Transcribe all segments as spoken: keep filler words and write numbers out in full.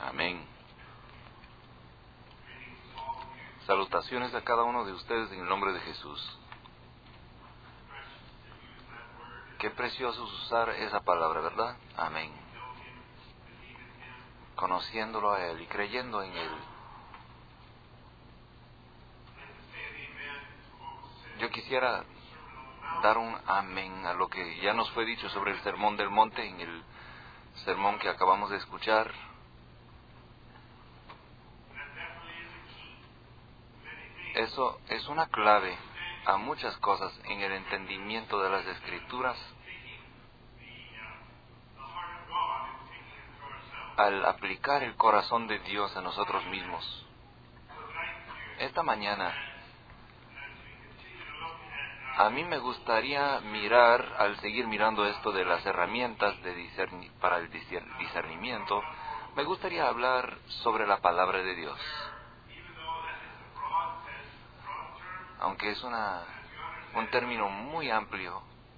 Amén. Salutaciones a cada uno de ustedes en el nombre de Jesús. Qué precioso es usar esa palabra, ¿verdad? Amén. Conociéndolo a Él y creyendo en Él. Yo quisiera dar un amén a lo que ya nos fue dicho sobre el Sermón del Monte en el sermón que acabamos de escuchar. Eso es una clave a muchas cosas en el entendimiento de las Escrituras al aplicar el corazón de Dios a nosotros mismos. Esta mañana a mí me gustaría mirar, al seguir mirando esto de las herramientas de discerni- para el discernimiento, me gustaría hablar sobre la palabra de Dios. Aunque es una, un término muy amplio,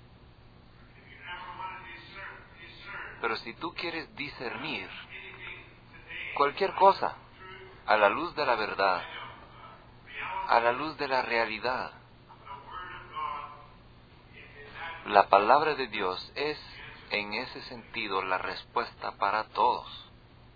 pero si tú quieres discernir cualquier cosa a la luz de la verdad, a la luz de la realidad, la palabra de Dios es, en ese sentido, la respuesta para todos.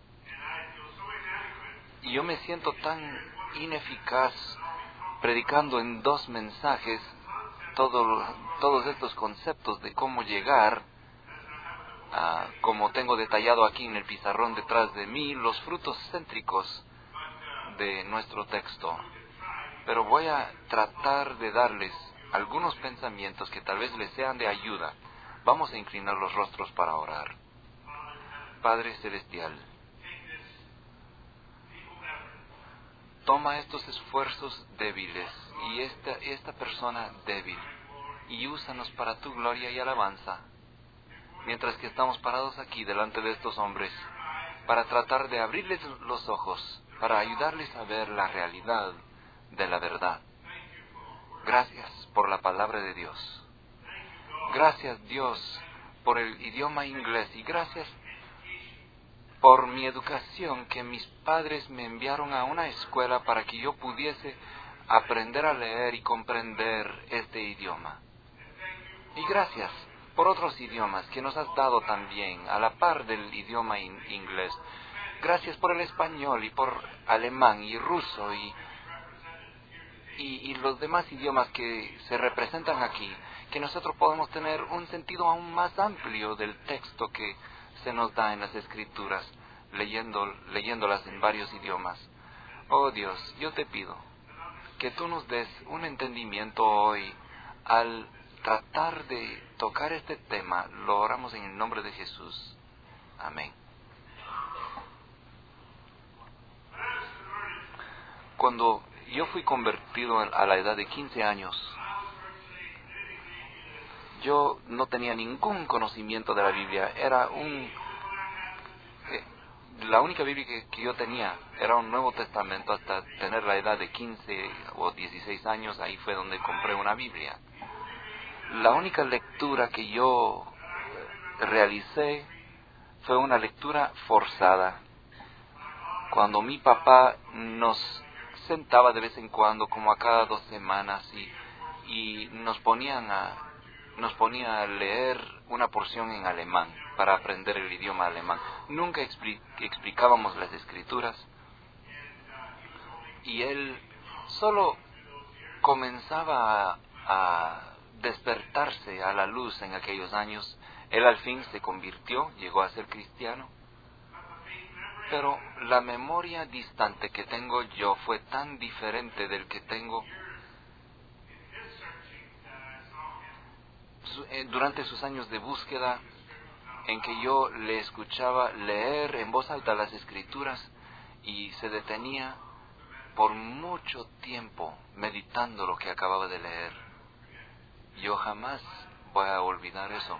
Y yo me siento tan ineficaz predicando en dos mensajes todo, todos estos conceptos de cómo llegar a, como tengo detallado aquí en el pizarrón detrás de mí, los frutos céntricos de nuestro texto. Pero voy a tratar de darles algunos pensamientos que tal vez les sean de ayuda. Vamos a inclinar los rostros para orar. Padre Celestial, toma estos esfuerzos débiles y esta, esta persona débil y úsanos para tu gloria y alabanza, mientras que estamos parados aquí delante de estos hombres, para tratar de abrirles los ojos, para ayudarles a ver la realidad de la verdad. Gracias por la palabra de Dios. Gracias, Dios, por el idioma inglés y gracias por mi educación, que mis padres me enviaron a una escuela para que yo pudiese aprender a leer y comprender este idioma. Y gracias por otros idiomas que nos has dado también, a la par del idioma in- inglés. Gracias por el español y por alemán y ruso y, y, y los demás idiomas que se representan aquí, que nosotros podemos tener un sentido aún más amplio del texto que se nos da en las Escrituras, leyendo, leyéndolas en varios idiomas. Oh Dios, yo te pido que tú nos des un entendimiento hoy al tratar de tocar este tema. Lo oramos en el nombre de Jesús. Amén. Cuando yo fui convertido a la edad de quince años, yo no tenía ningún conocimiento de la Biblia. Era un... Eh, la única Biblia que, que yo tenía era un Nuevo Testamento. Hasta tener la edad de quince o dieciséis años, ahí fue donde compré una Biblia. La única lectura que yo realicé fue una lectura forzada. Cuando mi papá nos sentaba de vez en cuando, como a cada dos semanas, y, y nos ponían a nos ponía a leer una porción en alemán para aprender el idioma alemán. Nunca expli- explicábamos las Escrituras y él solo comenzaba a, a despertarse a la luz en aquellos años. Él al fin se convirtió, llegó a ser cristiano, pero la memoria distante que tengo yo fue tan diferente del que tengo durante sus años de búsqueda, en que yo le escuchaba leer en voz alta las Escrituras y se detenía por mucho tiempo meditando lo que acababa de leer. Yo jamás voy a olvidar eso.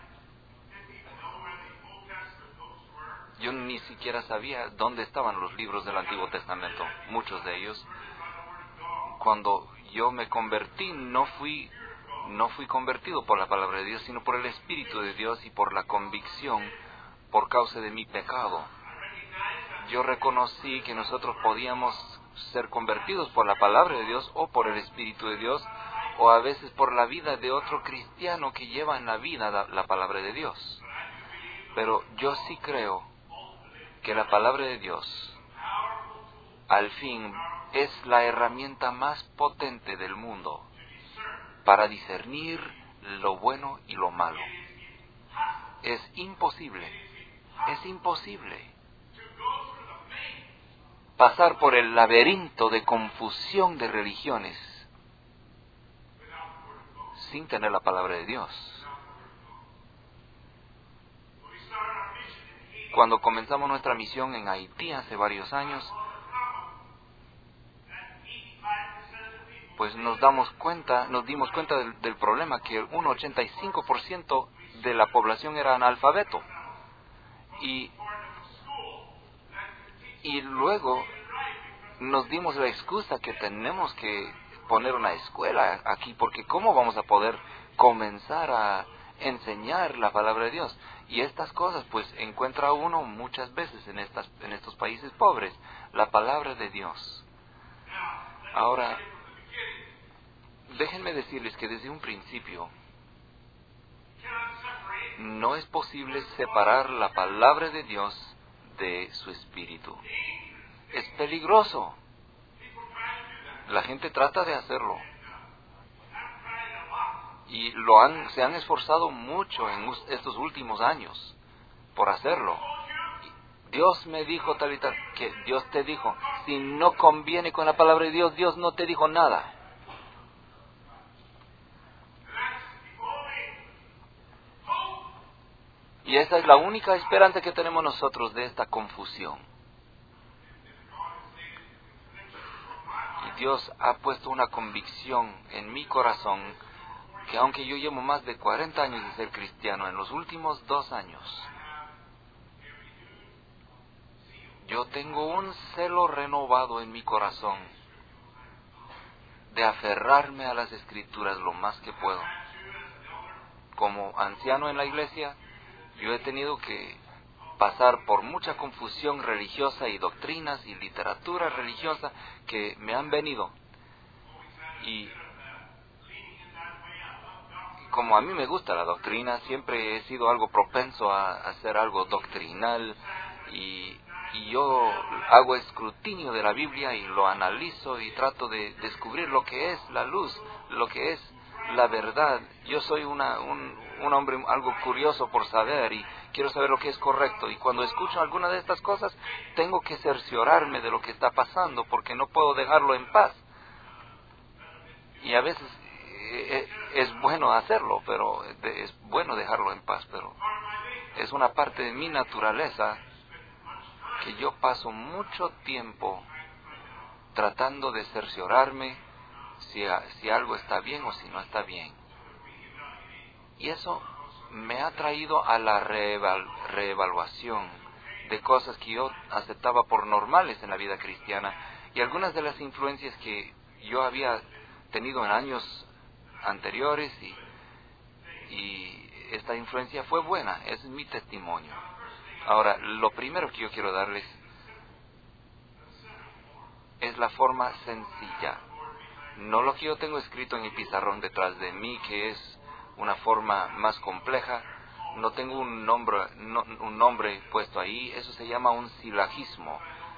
Yo ni siquiera sabía dónde estaban los libros del Antiguo Testamento, muchos de ellos. Cuando yo me convertí, no fui no fui convertido por la palabra de Dios, sino por el Espíritu de Dios y por la convicción por causa de mi pecado. yo reconocí que nosotros podíamos ser convertidos por la palabra de Dios o por el Espíritu de Dios, o a veces por la vida de otro cristiano que lleva en la vida la, la palabra de Dios. Pero yo sí creo que la palabra de Dios, al fin, es la herramienta más potente del mundo para discernir lo bueno y lo malo. Es imposible, es imposible pasar por el laberinto de confusión de religiones sin tener la palabra de Dios. Cuando comenzamos nuestra misión en Haití hace varios años, pues nos damos cuenta, nos dimos cuenta del, del problema, que un ochenta y cinco por ciento de la población era analfabeto. Y, y luego nos dimos la excusa que tenemos que poner una escuela aquí, porque ¿cómo vamos a poder comenzar a enseñar la palabra de Dios? Y estas cosas pues encuentra uno muchas veces en, estas, en estos países pobres, la palabra de Dios. Ahora, déjenme decirles que desde un principio no es posible separar la palabra de Dios de su espíritu. Es peligroso. La gente trata de hacerlo. Y lo han, se han esforzado mucho en estos últimos años por hacerlo. Dios me dijo tal y tal, que Dios te dijo. Si no conviene con la palabra de Dios, Dios no te dijo nada. Y esa es la única esperanza que tenemos nosotros de esta confusión. Y Dios ha puesto una convicción en mi corazón, que aunque yo llevo más de cuarenta años de ser cristiano, en los últimos dos años, yo tengo un celo renovado en mi corazón de aferrarme a las Escrituras lo más que puedo. Como anciano en la iglesia, yo he tenido que pasar por mucha confusión religiosa y doctrinas y literatura religiosa que me han venido. Y como a mí me gusta la doctrina, siempre he sido algo propenso a, a hacer algo doctrinal, y, y yo hago escrutinio de la Biblia y lo analizo y trato de descubrir lo que es la luz, lo que es la verdad. Yo soy una, un, un hombre algo curioso por saber y quiero saber lo que es correcto, y cuando escucho alguna de estas cosas tengo que cerciorarme de lo que está pasando, porque no puedo dejarlo en paz. Y a veces eh, es bueno hacerlo, pero es bueno dejarlo en paz, pero es una parte de mi naturaleza que yo paso mucho tiempo tratando de cerciorarme si, si algo está bien o si no está bien. Y eso me ha traído a la reeval, reevaluación de cosas que yo aceptaba por normales en la vida cristiana, y algunas de las influencias que yo había tenido en años anteriores, y, y esta influencia fue buena. Ese es mi testimonio. Ahora, lo primero que yo quiero darles es la forma sencilla, no lo que yo tengo escrito en el pizarrón detrás de mí, que es una forma más compleja. No tengo un nombre, no, un nombre puesto ahí. Eso se llama un silagismo.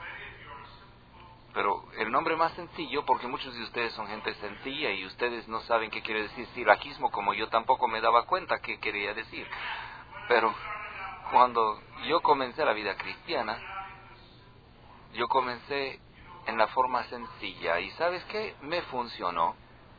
Pero el nombre más sencillo, porque muchos de ustedes son gente sencilla y ustedes no saben qué quiere decir silagismo, como yo tampoco me daba cuenta qué quería decir. Pero cuando yo comencé la vida cristiana, yo comencé en la forma sencilla, y ¿sabes qué? Me funcionó.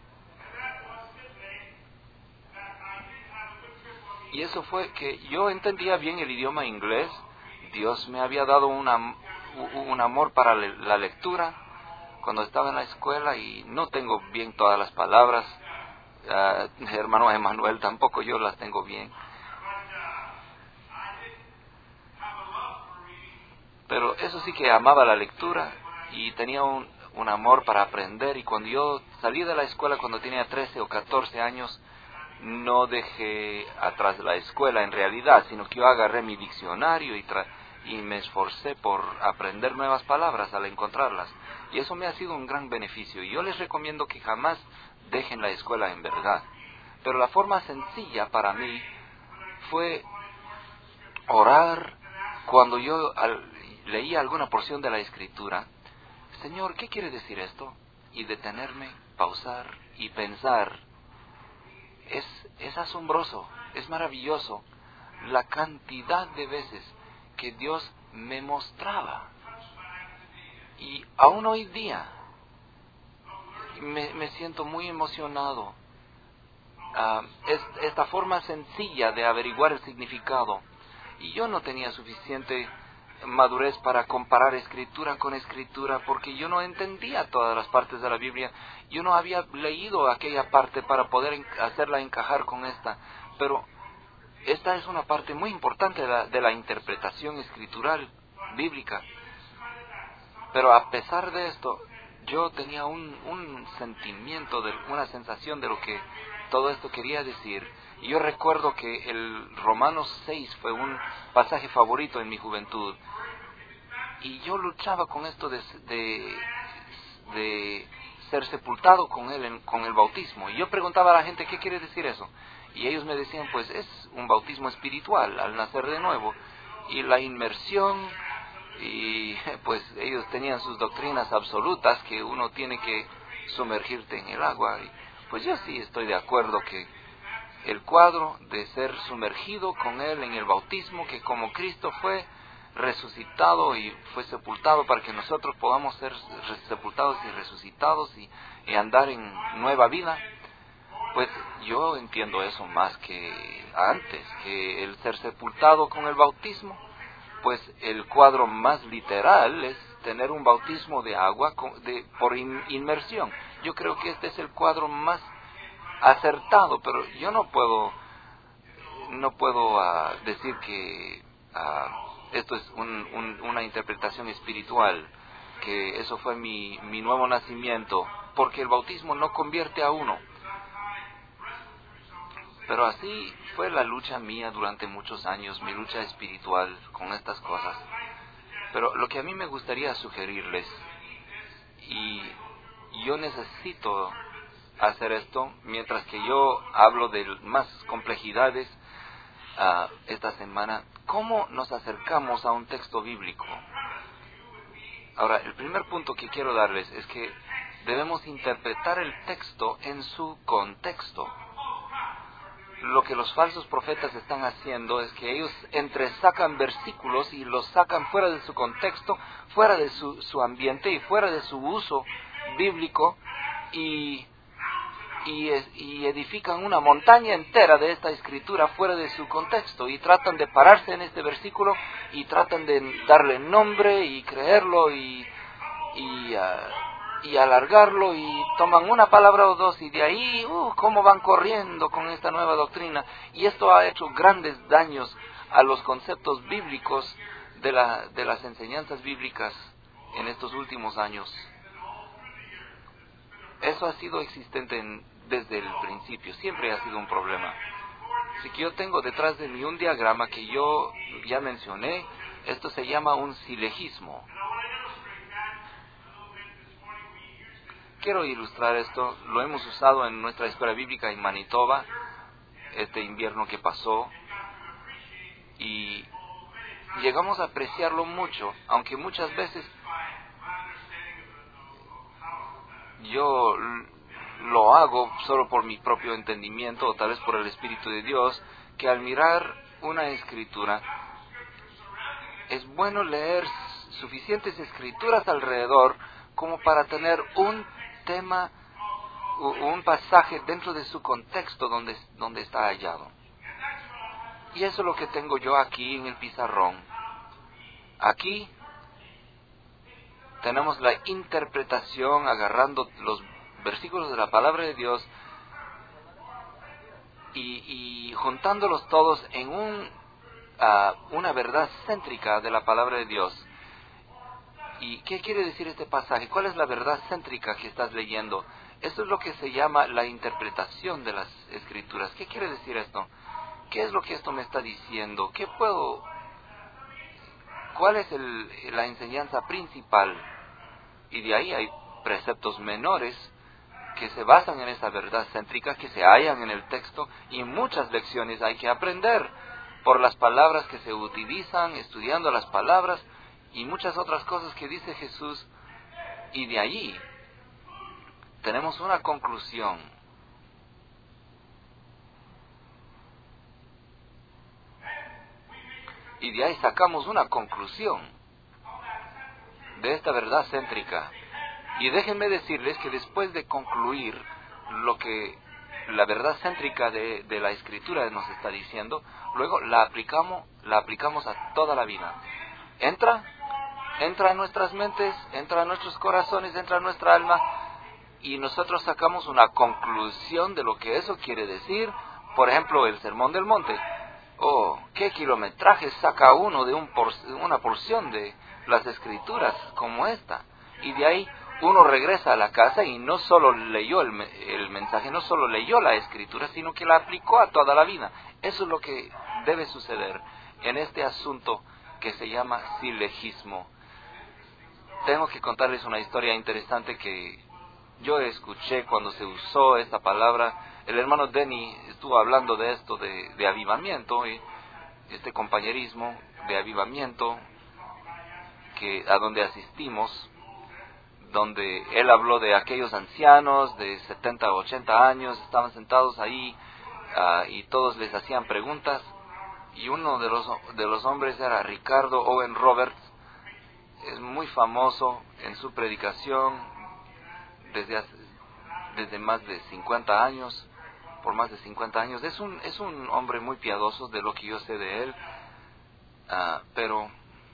Y eso fue que yo entendía bien el idioma inglés. Dios me había dado una, un amor para la lectura cuando estaba en la escuela, y no tengo bien todas las palabras. Uh, hermano Emanuel, tampoco yo las tengo bien. Pero eso sí, que amaba la lectura y tenía un, un amor para aprender. Y cuando yo salí de la escuela, cuando tenía trece o catorce años, no dejé atrás la escuela en realidad, sino que yo agarré mi diccionario y, tra- y me esforcé por aprender nuevas palabras al encontrarlas. Y eso me ha sido un gran beneficio. Y yo les recomiendo que jamás dejen la escuela en verdad. Pero la forma sencilla para mí fue orar cuando yo al, leía alguna porción de la Escritura. Señor, ¿qué quiere decir esto? Y detenerme, pausar y pensar. Es, es asombroso, es maravilloso la cantidad de veces que Dios me mostraba. Y aún hoy día me, me siento muy emocionado. Uh, es, esta forma sencilla de averiguar el significado. Y yo no tenía suficiente madurez para comparar escritura con escritura, porque yo no entendía todas las partes de la Biblia. Yo no había leído aquella parte para poder en, hacerla encajar con esta. Pero esta es una parte muy importante de la, de la interpretación escritural bíblica. Pero a pesar de esto, yo tenía un, un sentimiento, de, una sensación de lo que todo esto quería decir. Y yo recuerdo que el Romanos seis fue un pasaje favorito en mi juventud. Y yo luchaba con esto de, de, de ser sepultado con él, en, con el bautismo. Y yo preguntaba a la gente, ¿qué quiere decir eso? Y ellos me decían, pues es un bautismo espiritual, al nacer de nuevo. Y la inmersión, y pues ellos tenían sus doctrinas absolutas, que uno tiene que sumergirte en el agua. Y pues yo sí estoy de acuerdo que el cuadro de ser sumergido con él en el bautismo, que como Cristo fue resucitado y fue sepultado para que nosotros podamos ser sepultados y resucitados y, y andar en nueva vida, pues yo entiendo eso más que antes, que el ser sepultado con el bautismo, pues el cuadro más literal es tener un bautismo de agua con, de, por in, inmersión. Yo creo que este es el cuadro más acertado, pero yo no puedo no puedo uh, decir que uh, esto es un, un, una interpretación espiritual, que eso fue mi, mi nuevo nacimiento, porque el bautismo no convierte a uno. Pero así fue la lucha mía durante muchos años, mi lucha espiritual con estas cosas. Pero lo que a mí me gustaría sugerirles, y yo necesito hacer esto, mientras que yo hablo de más complejidades uh, esta semana, ¿cómo nos acercamos a un texto bíblico? Ahora, el primer punto que quiero darles es que debemos interpretar el texto en su contexto. Lo que los falsos profetas están haciendo es que ellos entresacan versículos y los sacan fuera de su contexto, fuera de su, su ambiente y fuera de su uso bíblico, y Y, y edifican una montaña entera de esta escritura fuera de su contexto, y tratan de pararse en este versículo y tratan de darle nombre y creerlo y, y, uh, y alargarlo, y toman una palabra o dos y de ahí, uh, cómo van corriendo con esta nueva doctrina. Y esto ha hecho grandes daños a los conceptos bíblicos de, la, de las enseñanzas bíblicas en estos últimos años. Eso ha sido existente en desde el principio, siempre ha sido un problema. Así que yo tengo detrás de mí un diagrama que yo ya mencioné. Esto se llama un silegismo. Quiero ilustrar esto. Lo hemos usado en nuestra escuela bíblica en Manitoba este invierno que pasó, y llegamos a apreciarlo mucho, aunque muchas veces yo lo hago solo por mi propio entendimiento, o tal vez por el Espíritu de Dios, que al mirar una escritura es bueno leer suficientes escrituras alrededor como para tener un tema, un pasaje dentro de su contexto donde, donde está hallado. Y eso es lo que tengo yo aquí en el pizarrón. Aquí tenemos la interpretación agarrando los versículos de la palabra de Dios y, y juntándolos todos en un, uh, una verdad céntrica de la palabra de Dios. ¿Y qué quiere decir este pasaje? ¿Cuál es la verdad céntrica que estás leyendo? Esto es lo que se llama la interpretación de las Escrituras. ¿Qué quiere decir esto? ¿Qué es lo que esto me está diciendo? ¿Qué puedo, ¿Cuál es el, la enseñanza principal? Y de ahí hay preceptos menores que se basan en esa verdad céntrica, que se hallan en el texto, y muchas lecciones hay que aprender por las palabras que se utilizan, estudiando las palabras, y muchas otras cosas que dice Jesús, y de allí tenemos una conclusión. Y de ahí sacamos una conclusión de esta verdad céntrica. Y déjenme decirles que después de concluir lo que la verdad céntrica de, de la Escritura nos está diciendo, luego la aplicamos, la aplicamos a toda la vida. Entra, entra en nuestras mentes, entra en nuestros corazones, entra en nuestra alma, y nosotros sacamos una conclusión de lo que eso quiere decir. Por ejemplo, el Sermón del Monte. Oh, qué kilometraje saca uno de un por, una porción de las Escrituras como esta. Y de ahí uno regresa a la casa y no solo leyó el, el mensaje, no solo leyó la Escritura, sino que la aplicó a toda la vida. Eso es lo que debe suceder en este asunto que se llama silegismo. Tengo que contarles una historia interesante que yo escuché cuando se usó esta palabra. El hermano Denny estuvo hablando de esto, de, de avivamiento, y este compañerismo de avivamiento que a donde asistimos, donde él habló de aquellos ancianos de setenta o ochenta años, estaban sentados ahí uh, y todos les hacían preguntas, y uno de los, de los hombres era Ricardo Owen Roberts. Es muy famoso en su predicación desde, hace, desde más de cincuenta años, por más de cincuenta años. Es un, es un hombre muy piadoso de lo que yo sé de él, uh, pero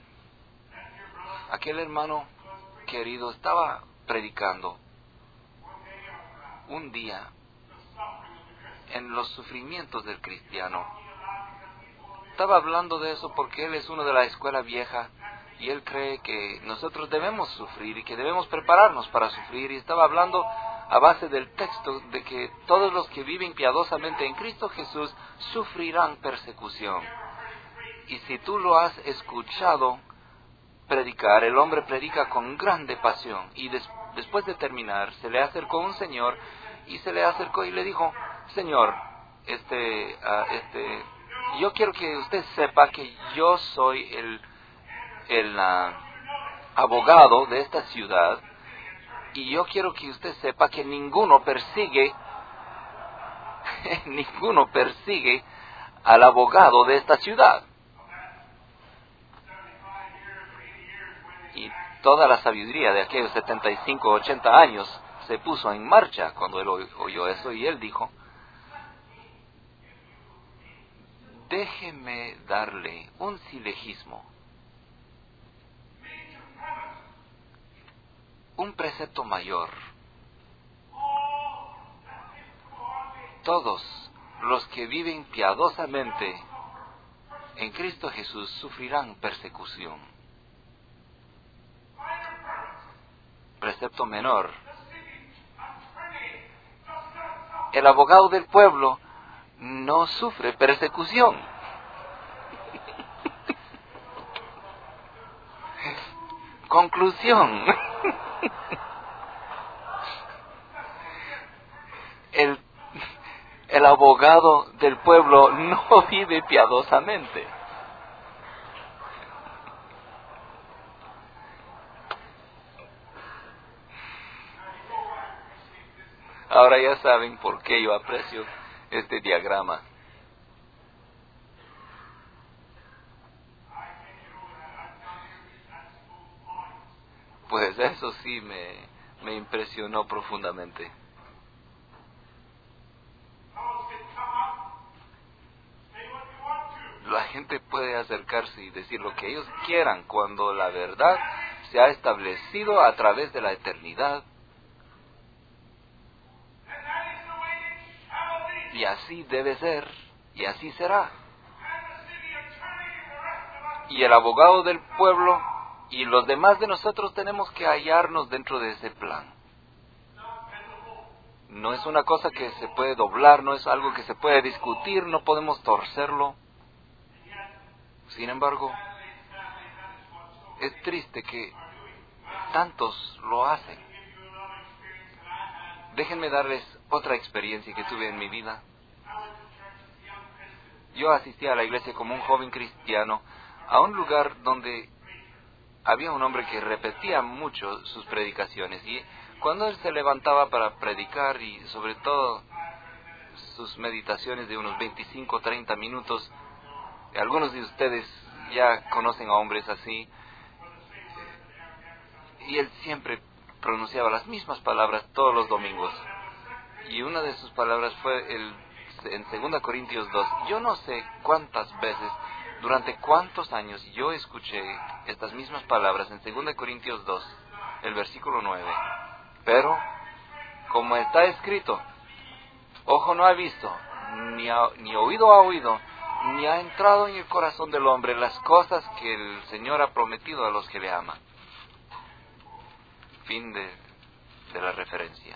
aquel hermano querido estaba predicando un día en los sufrimientos del cristiano. Estaba hablando de eso porque él es uno de la escuela vieja y él cree que nosotros debemos sufrir y que debemos prepararnos para sufrir, y estaba hablando a base del texto de que todos los que viven piadosamente en Cristo Jesús sufrirán persecución. Y si tú lo has escuchado predicar, el hombre predica con grande pasión, y des, después de terminar se le acercó un señor y se le acercó y le dijo: Señor, este, uh, este, yo quiero que usted sepa que yo soy el, el uh, abogado de esta ciudad, y yo quiero que usted sepa que ninguno persigue, ninguno persigue al abogado de esta ciudad. Y toda la sabiduría de aquellos setenta y cinco, ochenta años se puso en marcha cuando él oyó eso, y él dijo: déjeme darle un silegismo, un precepto mayor. Todos los que viven piadosamente en Cristo Jesús sufrirán persecución. Precepto menor: el abogado del pueblo no sufre persecución. Conclusión: el, el abogado del pueblo no vive piadosamente. Ahora ya saben por qué yo aprecio este diagrama. Pues eso sí me, me impresionó profundamente. La gente puede acercarse y decir lo que ellos quieran cuando la verdad se ha establecido a través de la eternidad. Y así debe ser, y así será. Y el abogado del pueblo y los demás de nosotros tenemos que hallarnos dentro de ese plan. No es una cosa que se puede doblar, no es algo que se puede discutir, no podemos torcerlo. Sin embargo, Es triste que tantos lo hacen. Déjenme darles otra experiencia que tuve en mi vida. Yo asistí a la iglesia como un joven cristiano a un lugar donde había un hombre que repetía mucho sus predicaciones, y cuando él se levantaba para predicar, y sobre todo sus meditaciones de unos veinticinco o treinta minutos, algunos de ustedes ya conocen a hombres así, y él siempre pronunciaba las mismas palabras todos los domingos, y una de sus palabras fue el, en segunda Corintios dos. Yo no sé cuántas veces, durante cuántos años yo escuché estas mismas palabras en segunda Corintios dos, el versículo nueve. Pero, como está escrito, ojo no ha visto, ni, ha, ni oído ha oído, ni ha entrado en el corazón del hombre las cosas que el Señor ha prometido a los que le aman. Fin de, de la referencia.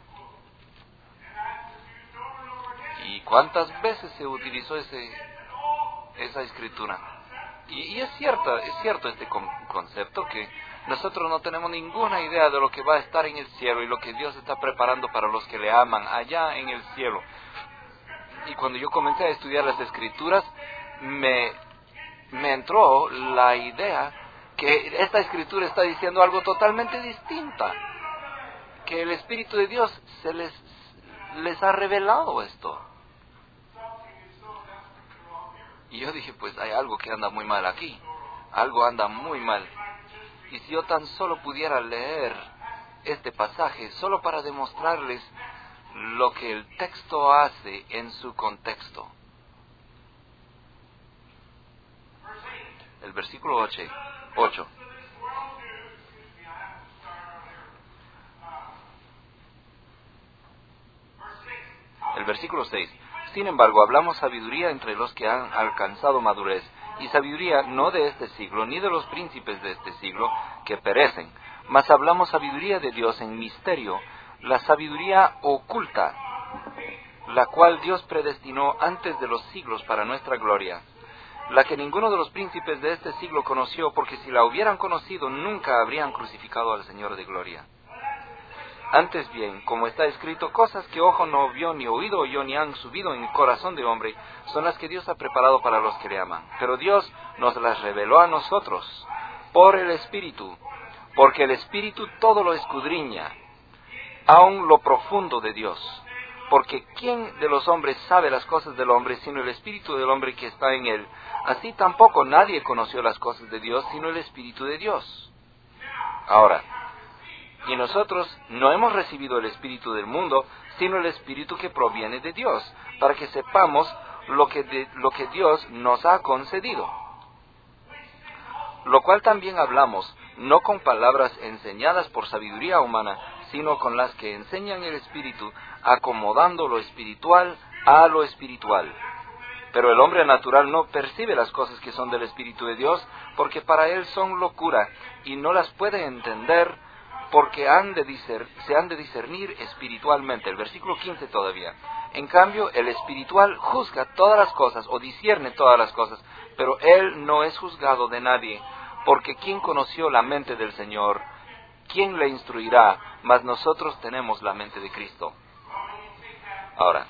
¿Y cuántas veces se utilizó ese, esa escritura? Y, y es cierto, es cierto este con, concepto que nosotros no tenemos ninguna idea de lo que va a estar en el cielo y lo que Dios está preparando para los que le aman allá en el cielo. Y cuando yo comencé a estudiar las escrituras, me, me entró la idea que esta escritura está diciendo algo totalmente distinto, que el Espíritu de Dios se les, les ha revelado esto. Y yo dije, pues hay algo que anda muy mal aquí, algo anda muy mal. Y si yo tan solo pudiera leer este pasaje, solo para demostrarles lo que el texto hace en su contexto. El versículo ocho. El versículo seis. Sin embargo, hablamos sabiduría entre los que han alcanzado madurez, y sabiduría no de este siglo, ni de los príncipes de este siglo, que perecen, mas hablamos sabiduría de Dios en misterio, la sabiduría oculta, la cual Dios predestinó antes de los siglos para nuestra gloria, la que ninguno de los príncipes de este siglo conoció, porque si la hubieran conocido, nunca habrían crucificado al Señor de gloria. Antes bien, como está escrito, cosas que ojo no vio, ni oído oyó, ni han subido en el corazón de hombre, son las que Dios ha preparado para los que le aman. Pero Dios nos las reveló a nosotros por el Espíritu, porque el Espíritu todo lo escudriña, aun lo profundo de Dios. Porque ¿quién de los hombres sabe las cosas del hombre, sino el Espíritu del hombre que está en él? Así tampoco nadie conoció las cosas de Dios, sino el Espíritu de Dios. Ahora, y nosotros no hemos recibido el espíritu del mundo, sino el espíritu que proviene de Dios, para que sepamos lo que, de, lo que Dios nos ha concedido. Lo cual también hablamos, no con palabras enseñadas por sabiduría humana, sino con las que enseñan el espíritu, acomodando lo espiritual a lo espiritual. Pero el hombre natural no percibe las cosas que son del Espíritu de Dios, porque para él son locura, y no las puede entender, porque han de discer, se han de discernir espiritualmente. El versículo quince todavía. En cambio, el espiritual juzga todas las cosas, o discierne todas las cosas, pero él no es juzgado de nadie, porque ¿quién conoció la mente del Señor? ¿Quién le instruirá? Mas nosotros tenemos la mente de Cristo. Ahora,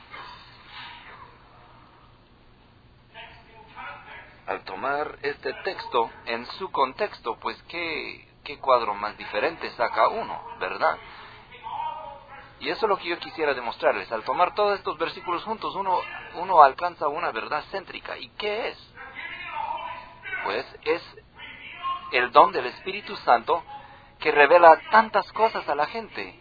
al tomar este texto en su contexto, pues qué... qué cuadro más diferente saca uno, ¿verdad? Y eso es lo que yo quisiera demostrarles. Al tomar todos estos versículos juntos, uno, uno alcanza una verdad céntrica. ¿Y qué es? Pues es el don del Espíritu Santo que revela tantas cosas a la gente.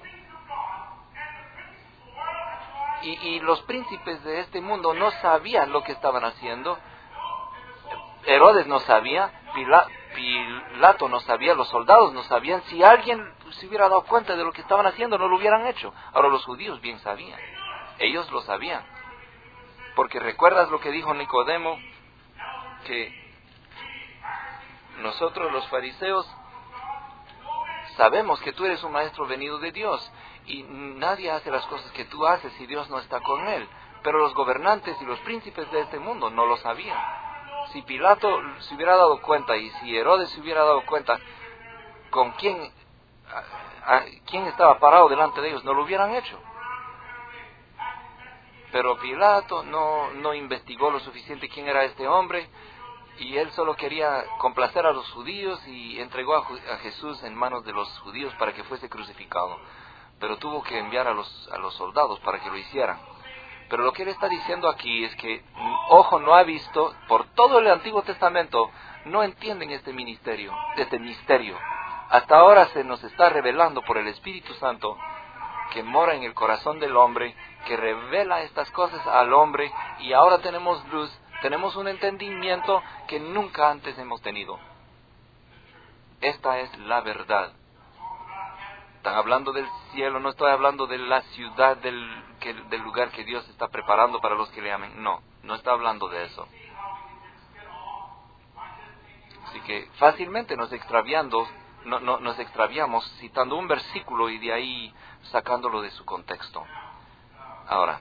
Y, y los príncipes de este mundo no sabían lo que estaban haciendo. Herodes no sabía, Pilato Pilato no sabía, los soldados no sabían. Si alguien se hubiera dado cuenta de lo que estaban haciendo, no lo hubieran hecho. Ahora los judíos bien sabían, ellos lo sabían, porque recuerdas lo que dijo Nicodemo, que nosotros los fariseos sabemos que tú eres un maestro venido de Dios, y nadie hace las cosas que tú haces si Dios no está con él. Pero los gobernantes y los príncipes de este mundo no lo sabían. Si Pilato se hubiera dado cuenta y si Herodes se hubiera dado cuenta con quién, a, a, quién estaba parado delante de ellos, no lo hubieran hecho. Pero Pilato no, no investigó lo suficiente quién era este hombre, y él solo quería complacer a los judíos y entregó a, a Jesús en manos de los judíos para que fuese crucificado. Pero tuvo que enviar a los, a los soldados para que lo hicieran. Pero lo que él está diciendo aquí es que ojo no ha visto, por todo el Antiguo Testamento, no entienden este ministerio, este misterio. Hasta ahora se nos está revelando por el Espíritu Santo que mora en el corazón del hombre, que revela estas cosas al hombre, y ahora tenemos luz, tenemos un entendimiento que nunca antes hemos tenido. Esta es la verdad. Están hablando del cielo, no estoy hablando de la ciudad, del, que, del lugar que Dios está preparando para los que le amen. No, no está hablando de eso. Así que fácilmente nos extraviando, no, no, nos extraviamos citando un versículo y de ahí sacándolo de su contexto. Ahora,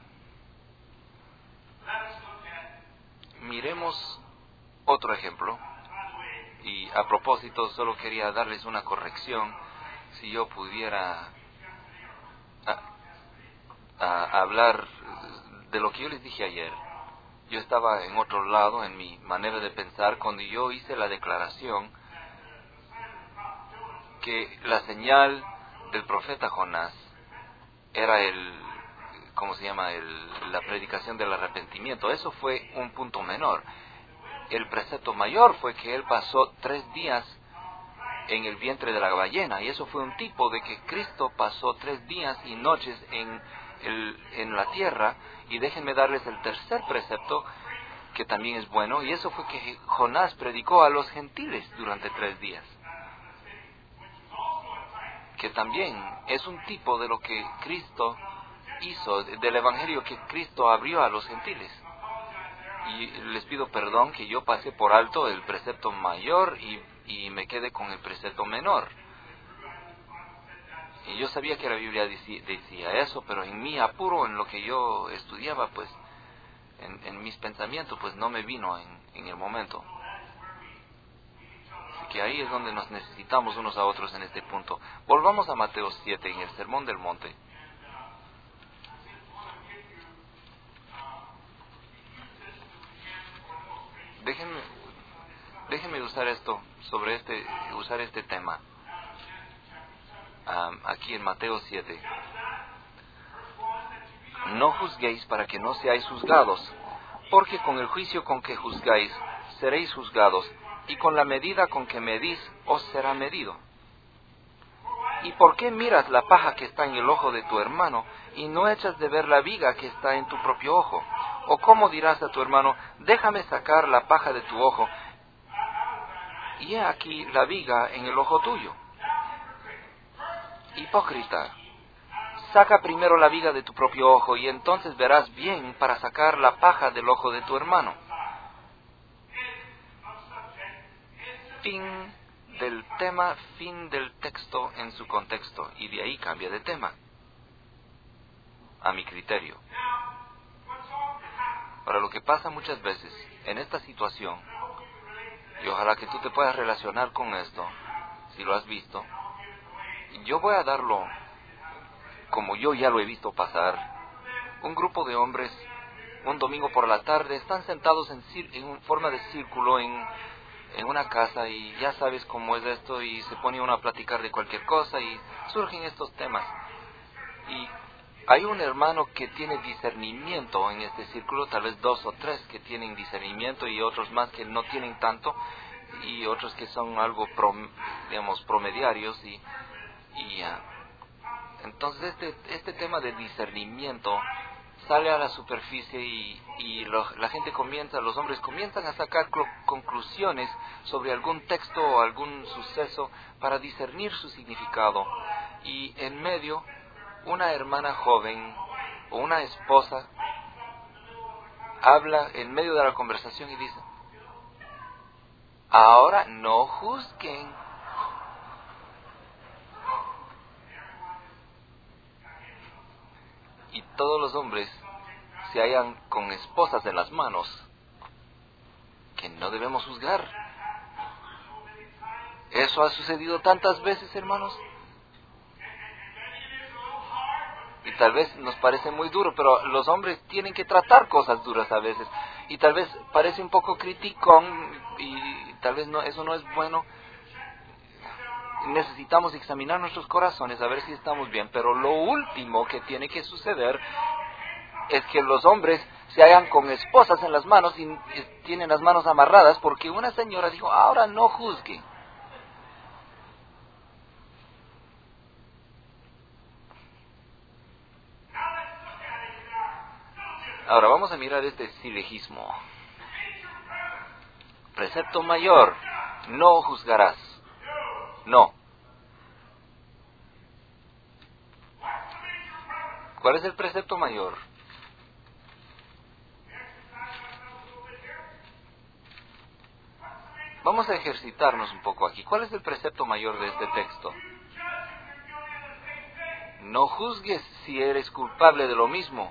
miremos otro ejemplo. Y a propósito, solo quería darles una corrección. Si yo pudiera a, a hablar de lo que yo les dije ayer. Yo estaba en otro lado, en mi manera de pensar, cuando yo hice la declaración que la señal del profeta Jonás era el, ¿cómo se llama?, el, la predicación del arrepentimiento. Eso fue un punto menor. El precepto mayor fue que él pasó tres días en el vientre de la ballena, y eso fue un tipo de que Cristo pasó tres días y noches en, el, en la tierra. Y déjenme darles el tercer precepto, que también es bueno, y eso fue que Jonás predicó a los gentiles durante tres días, que también es un tipo de lo que Cristo hizo, del evangelio que Cristo abrió a los gentiles. Y les pido perdón que yo pasé por alto el precepto mayor y, y me quedé con el precepto menor. Y yo sabía que la Biblia decía, decía eso, pero en mi apuro, en lo que yo estudiaba, pues, en, en mis pensamientos, pues no me vino en, en el momento. Así que ahí es donde nos necesitamos unos a otros en este punto. Volvamos a Mateo siete, en el Sermón del Monte. Déjenme, déjenme usar esto, sobre este, usar este tema. Um, aquí en Mateo siete. No juzguéis para que no seáis juzgados, porque con el juicio con que juzgáis seréis juzgados, y con la medida con que medís os será medido. ¿Y por qué miras la paja que está en el ojo de tu hermano, y no echas de ver la viga que está en tu propio ojo? ¿O cómo dirás a tu hermano, déjame sacar la paja de tu ojo, y he aquí la viga en el ojo tuyo? Hipócrita, saca primero la viga de tu propio ojo, y entonces verás bien para sacar la paja del ojo de tu hermano. Fin del tema, fin del texto en su contexto, y de ahí cambia de tema, a mi criterio. Ahora, lo que pasa muchas veces en esta situación, y ojalá que tú te puedas relacionar con esto, si lo has visto, yo voy a darlo como yo ya lo he visto pasar. Un grupo de hombres, un domingo por la tarde, están sentados en, en forma de círculo en, en una casa, y ya sabes cómo es esto, y se pone uno a platicar de cualquier cosa, y surgen estos temas. Y hay un hermano que tiene discernimiento en este círculo, tal vez dos o tres que tienen discernimiento, y otros más que no tienen tanto, y otros que son algo, prom, digamos, promediarios, y, y uh, entonces este, este tema de discernimiento sale a la superficie, y, y lo, la gente comienza, los hombres comienzan a sacar clo, conclusiones sobre algún texto o algún suceso para discernir su significado. Y en medio, una hermana joven o una esposa habla en medio de la conversación y dice, ahora no juzguen. Y todos los hombres se hallan con esposas en las manos, que no debemos juzgar. Eso ha sucedido tantas veces, hermanos. Y tal vez nos parece muy duro, pero los hombres tienen que tratar cosas duras a veces. Y tal vez parece un poco criticón y tal vez no, eso no es bueno. Necesitamos examinar nuestros corazones a ver si estamos bien. Pero lo último que tiene que suceder es que los hombres se hallan con esposas en las manos y tienen las manos amarradas porque una señora dijo, ahora no juzgue. Ahora vamos a mirar este silogismo. Precepto mayor, no juzgarás. No. ¿Cuál es el precepto mayor? Vamos a ejercitarnos un poco aquí. ¿Cuál es el precepto mayor de este texto? No juzgues si eres culpable de lo mismo.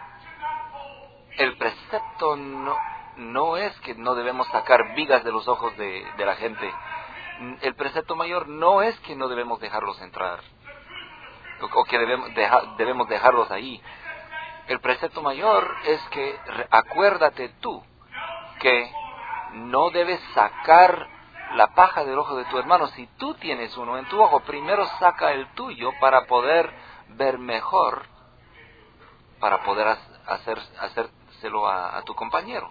El precepto no, no es que no debemos sacar vigas de los ojos de, de la gente. El precepto mayor no es que no debemos dejarlos entrar. O, o que debemos, deja, debemos dejarlos ahí. El precepto mayor es que acuérdate tú que no debes sacar la paja del ojo de tu hermano. Si tú tienes uno en tu ojo, primero saca el tuyo para poder ver mejor, para poder hacer, hacérselo a, a tu compañero.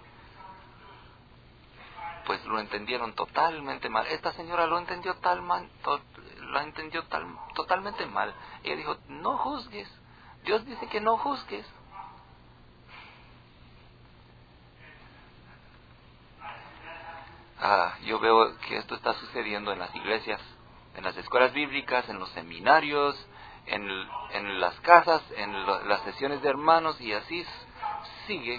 Pues lo entendieron totalmente mal. Esta señora lo entendió tal mal, to, lo entendió tal, totalmente mal. Ella dijo, no juzgues. Dios dice que no juzgues. Ah, yo veo que esto está sucediendo en las iglesias, en las escuelas bíblicas, en los seminarios, en, en las casas, en lo, las sesiones de hermanos, y así sigue.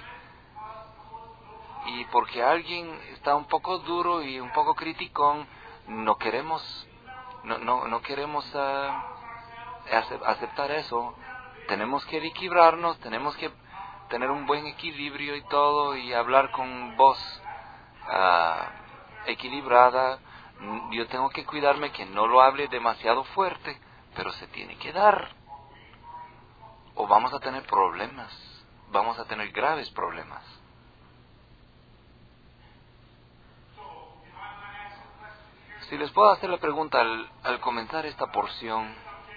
Y porque alguien está un poco duro y un poco criticón, no queremos, no, no, no queremos uh, aceptar eso. Tenemos que equilibrarnos, tenemos que tener un buen equilibrio y todo, y hablar con voz Uh, equilibrada. Yo tengo que cuidarme que no lo hable demasiado fuerte, pero se tiene que dar, o vamos a tener problemas, vamos a tener graves problemas. Si les puedo hacer la pregunta al, al comenzar esta porción,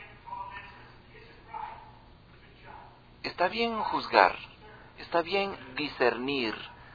¿está bien juzgar? ¿Está bien discernir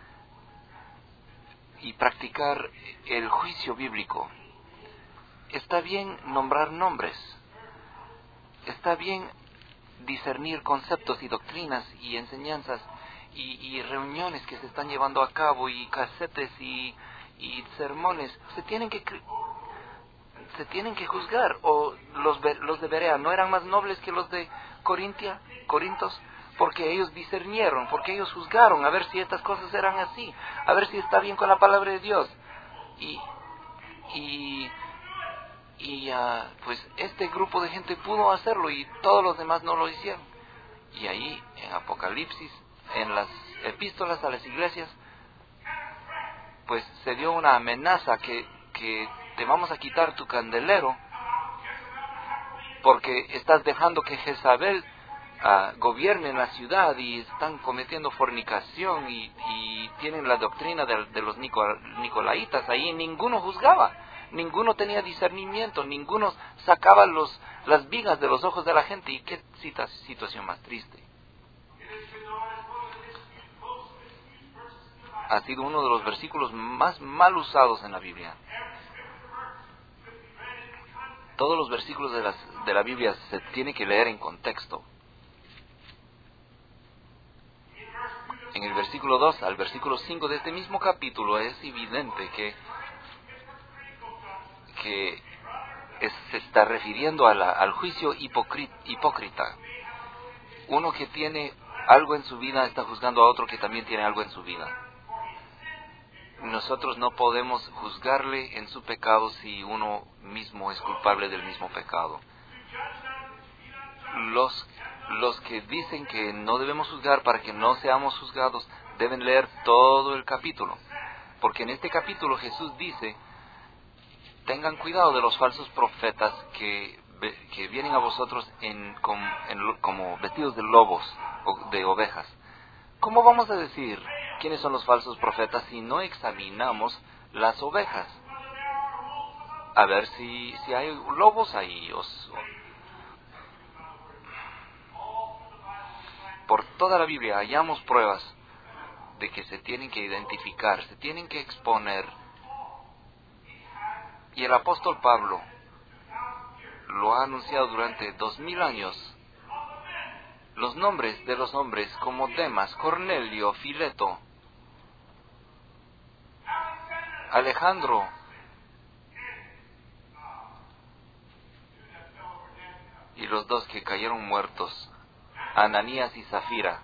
y practicar el juicio bíblico? ¿Está bien nombrar nombres? ¿Está bien discernir conceptos y doctrinas y enseñanzas y, y reuniones que se están llevando a cabo y casetes y, y sermones? Se tienen que se tienen que juzgar. ¿O los, los de Berea no eran más nobles que los de Corintia, Corintos? Porque ellos discernieron, porque ellos juzgaron a ver si estas cosas eran así, a ver si está bien con la palabra de Dios. Y, y, y uh, pues este grupo de gente pudo hacerlo y todos los demás no lo hicieron. Y ahí en Apocalipsis, en las epístolas a las iglesias, pues se dio una amenaza que, que te vamos a quitar tu candelero porque estás dejando que Jezabel Uh, gobiernen la ciudad y están cometiendo fornicación y, y tienen la doctrina de, de los nicolaitas. Ahí ninguno juzgaba, ninguno tenía discernimiento, ninguno sacaba los, las vigas de los ojos de la gente. Y qué cita, situación más triste. Ha sido uno de los versículos más mal usados en la Biblia. Todos los versículos de, las, de la Biblia se tienen que leer en contexto. En el versículo dos al versículo cinco de este mismo capítulo es evidente que, que es, se está refiriendo a la, al juicio hipócrita. Uno que tiene algo en su vida está juzgando a otro que también tiene algo en su vida. Nosotros no podemos juzgarle en su pecado si uno mismo es culpable del mismo pecado. Los Los que dicen que no debemos juzgar para que no seamos juzgados deben leer todo el capítulo, Porque en este capítulo Jesús dice, tengan cuidado de los falsos profetas que, que vienen a vosotros en, com, en, como vestidos de lobos o de ovejas. ¿Cómo vamos a decir quiénes son los falsos profetas si no examinamos las ovejas? A ver si, si hay lobos ahí. O, por toda la Biblia hallamos pruebas de que se tienen que identificar, se tienen que exponer. Y el apóstol Pablo lo ha anunciado durante dos mil años. Los nombres de los hombres como Demas, Cornelio, Fileto, Alejandro, y los dos que cayeron muertos, Ananías y Zafira,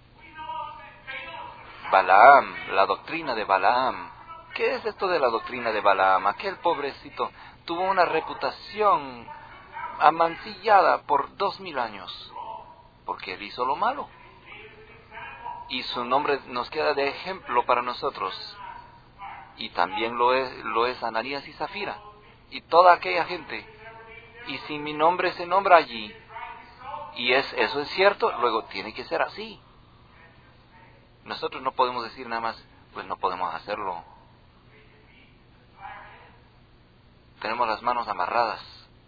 Balaam, la doctrina de Balaam. ¿Qué es esto de la doctrina de Balaam? Aquel pobrecito tuvo una reputación amancillada por dos mil años, porque él hizo lo malo. Y su nombre nos queda de ejemplo para nosotros. Y también lo es, lo es Ananías y Zafira. Y toda aquella gente. Y si mi nombre se nombra allí, y es eso es cierto, luego tiene que ser así. Nosotros no podemos decir nada más, pues no podemos hacerlo. Tenemos las manos amarradas.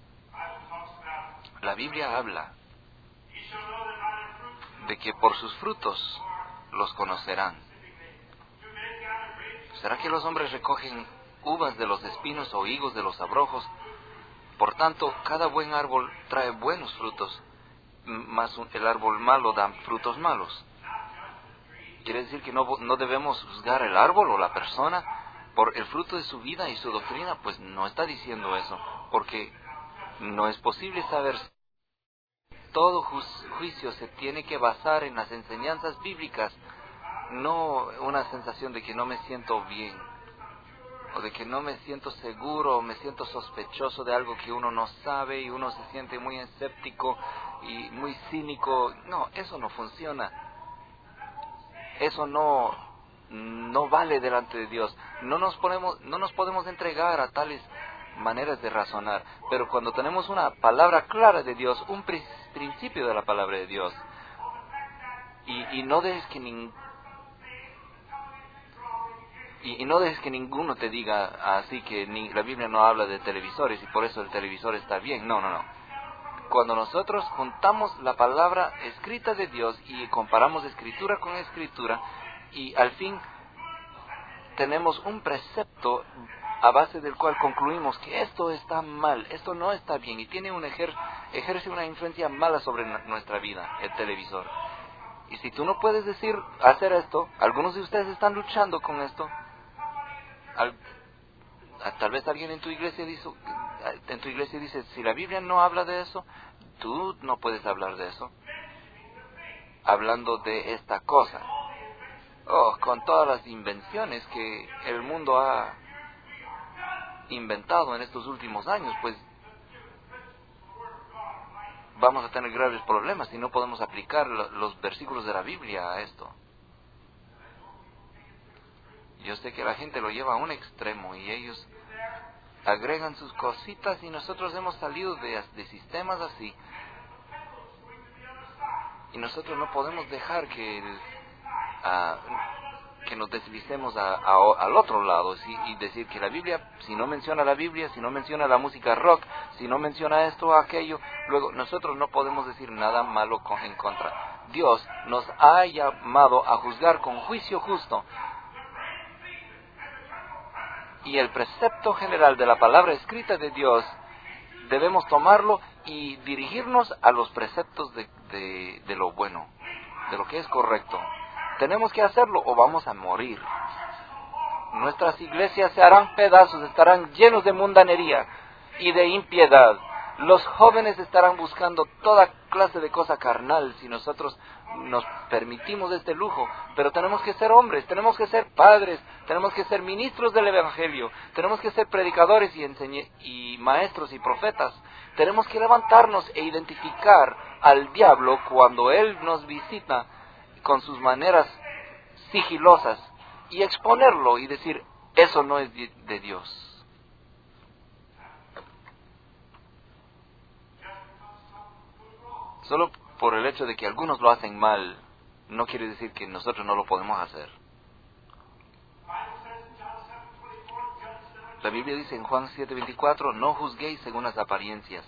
La Biblia habla de que por sus frutos los conocerán. ¿Será que los hombres recogen uvas de los espinos o higos de los abrojos? Por tanto, cada buen árbol trae buenos frutos, mas el árbol malo da frutos malos. Quiere decir que no, no debemos juzgar el árbol o la persona por el fruto de su vida y su doctrina. Pues no está diciendo eso, porque no es posible saber. Todo ju- juicio se tiene que basar en las enseñanzas bíblicas, no una sensación de que no me siento bien, o de que no me siento seguro, o me siento sospechoso de algo que uno no sabe y uno se siente muy escéptico y muy cínico. No, eso no funciona. Eso no, no vale delante de Dios. No nos ponemos, no nos podemos entregar a tales maneras de razonar. Pero cuando tenemos una palabra clara de Dios, un pri- principio de la palabra de Dios, y, y no dejes que nin, y, y no dejes que ninguno te diga así que ni, la Biblia no habla de televisores y por eso el televisor está bien. No, no, no. Cuando nosotros juntamos la palabra escrita de Dios y comparamos escritura con escritura, y al fin tenemos un precepto a base del cual concluimos que esto está mal, esto no está bien, y tiene un ejer, ejerce una influencia mala sobre nuestra vida, el televisor. Y si tú no puedes decir, hacer esto, algunos de ustedes están luchando con esto. Al, tal vez alguien en tu iglesia dice, en tu iglesia dice, si la Biblia no habla de eso, tú no puedes hablar de eso. Hablando de esta cosa. Oh, con todas las invenciones que el mundo ha inventado en estos últimos años, pues vamos a tener graves problemas si no podemos aplicar los versículos de la Biblia a esto. Yo sé que la gente lo lleva a un extremo y ellos agregan sus cositas y nosotros hemos salido de, de sistemas así. Y nosotros no podemos dejar que, el, a, que nos deslicemos a, a, al otro lado, ¿sí? Y decir que la Biblia, si no menciona la Biblia, si no menciona la música rock, si no menciona esto o aquello, luego nosotros no podemos decir nada malo con, en contra. Dios nos ha llamado a juzgar con juicio justo. Y el precepto general de la palabra escrita de Dios, debemos tomarlo y dirigirnos a los preceptos de, de, de lo bueno, de lo que es correcto. Tenemos que hacerlo o vamos a morir. Nuestras iglesias se harán pedazos, estarán llenos de mundanería y de impiedad. Los jóvenes estarán buscando toda clase de cosa carnal si nosotros nos permitimos este lujo. Pero tenemos que ser hombres, tenemos que ser padres, tenemos que ser ministros del Evangelio, tenemos que ser predicadores y, enseñe- y maestros y profetas. Tenemos que levantarnos e identificar al diablo cuando él nos visita con sus maneras sigilosas y exponerlo y decir, Eso no es de Dios. Solo por el hecho de que algunos lo hacen mal, no quiere decir que nosotros no lo podemos hacer. La Biblia dice en Juan siete veinticuatro, no juzguéis según las apariencias,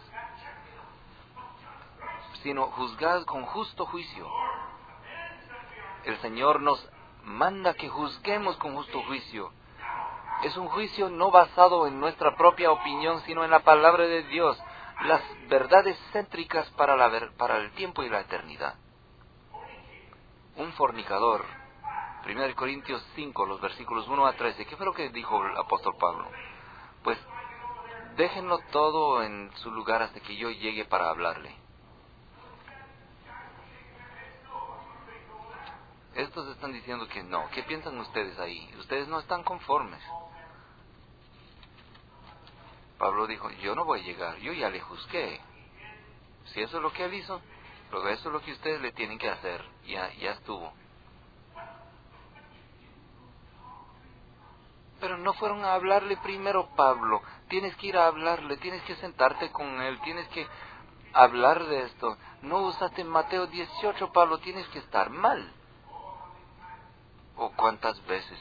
sino juzgad con justo juicio. El Señor nos manda que juzguemos con justo juicio. Es un juicio no basado en nuestra propia opinión, sino en la palabra de Dios, las verdades céntricas para, la ver, para el tiempo y la eternidad. Un fornicador, primera Corintios cinco, los versículos uno a trece, ¿qué fue lo que dijo el apóstol Pablo? Pues déjenlo todo en su lugar hasta que yo llegue para hablarle. Estos están diciendo que no. ¿Qué piensan ustedes ahí? Ustedes no están conformes. Pablo dijo, yo no voy a llegar, yo ya le juzgué. Si eso es lo que él hizo, luego eso es lo que ustedes le tienen que hacer. Ya, ya estuvo. Pero no fueron a hablarle primero, Pablo. Tienes que ir a hablarle, tienes que sentarte con él, tienes que hablar de esto. No usaste Mateo dieciocho, Pablo, tienes que estar mal. ¿O cuántas veces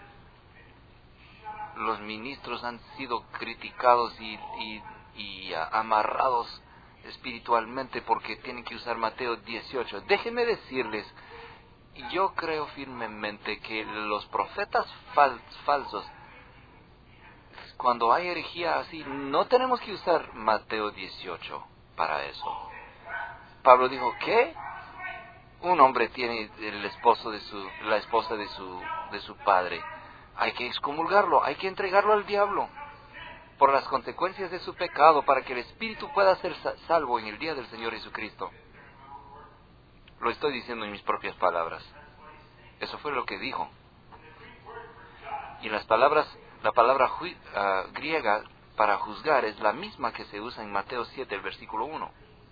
los ministros han sido criticados y, y, y uh, amarrados espiritualmente porque tienen que usar Mateo dieciocho? Déjenme decirles, yo creo firmemente que los profetas fal falsos, cuando hay herejía así, no tenemos que usar Mateo dieciocho para eso. Pablo dijo, ¿qué? Un hombre tiene el esposo de su, la esposa de su, de su padre. Hay que excomulgarlo, hay que entregarlo al diablo por las consecuencias de su pecado para que el espíritu pueda ser salvo en el día del Señor Jesucristo. Lo estoy diciendo en mis propias palabras. Eso fue lo que dijo. Y las palabras, la palabra uh, griega para juzgar es la misma que se usa en Mateo siete, el versículo uno.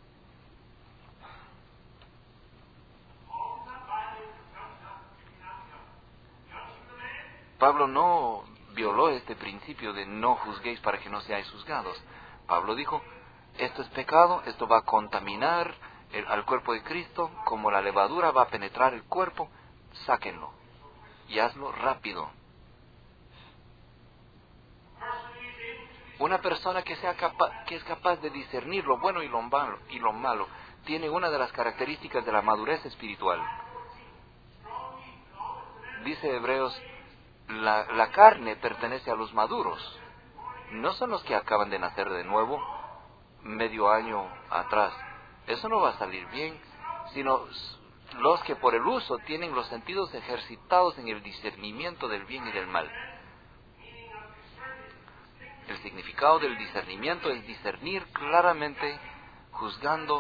Pablo no violó este principio de no juzguéis para que no seáis juzgados. Pablo dijo, esto es pecado, esto va a contaminar el, al cuerpo de Cristo, como la levadura va a penetrar el cuerpo, sáquenlo y hazlo rápido. Una persona que, sea capa que es capaz de discernir lo bueno y lo malo, y lo malo tiene una de las características de la madurez espiritual. Dice Hebreos, La, la carne pertenece a los maduros, no son los que acaban de nacer de nuevo, medio año atrás. Eso no va a salir bien, sino los que por el uso tienen los sentidos ejercitados en el discernimiento del bien y del mal. El significado del discernimiento es discernir claramente, juzgando.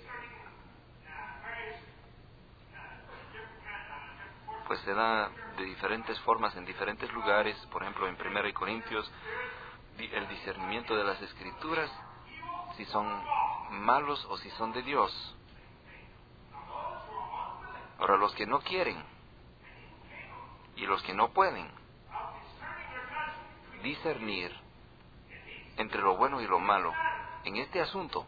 Pues se da de diferentes formas en diferentes lugares. Por ejemplo, en primera Corintios, el discernimiento de las Escrituras, si son malos o si son de Dios. Ahora, los que no quieren y los que no pueden discernir entre lo bueno y lo malo en este asunto,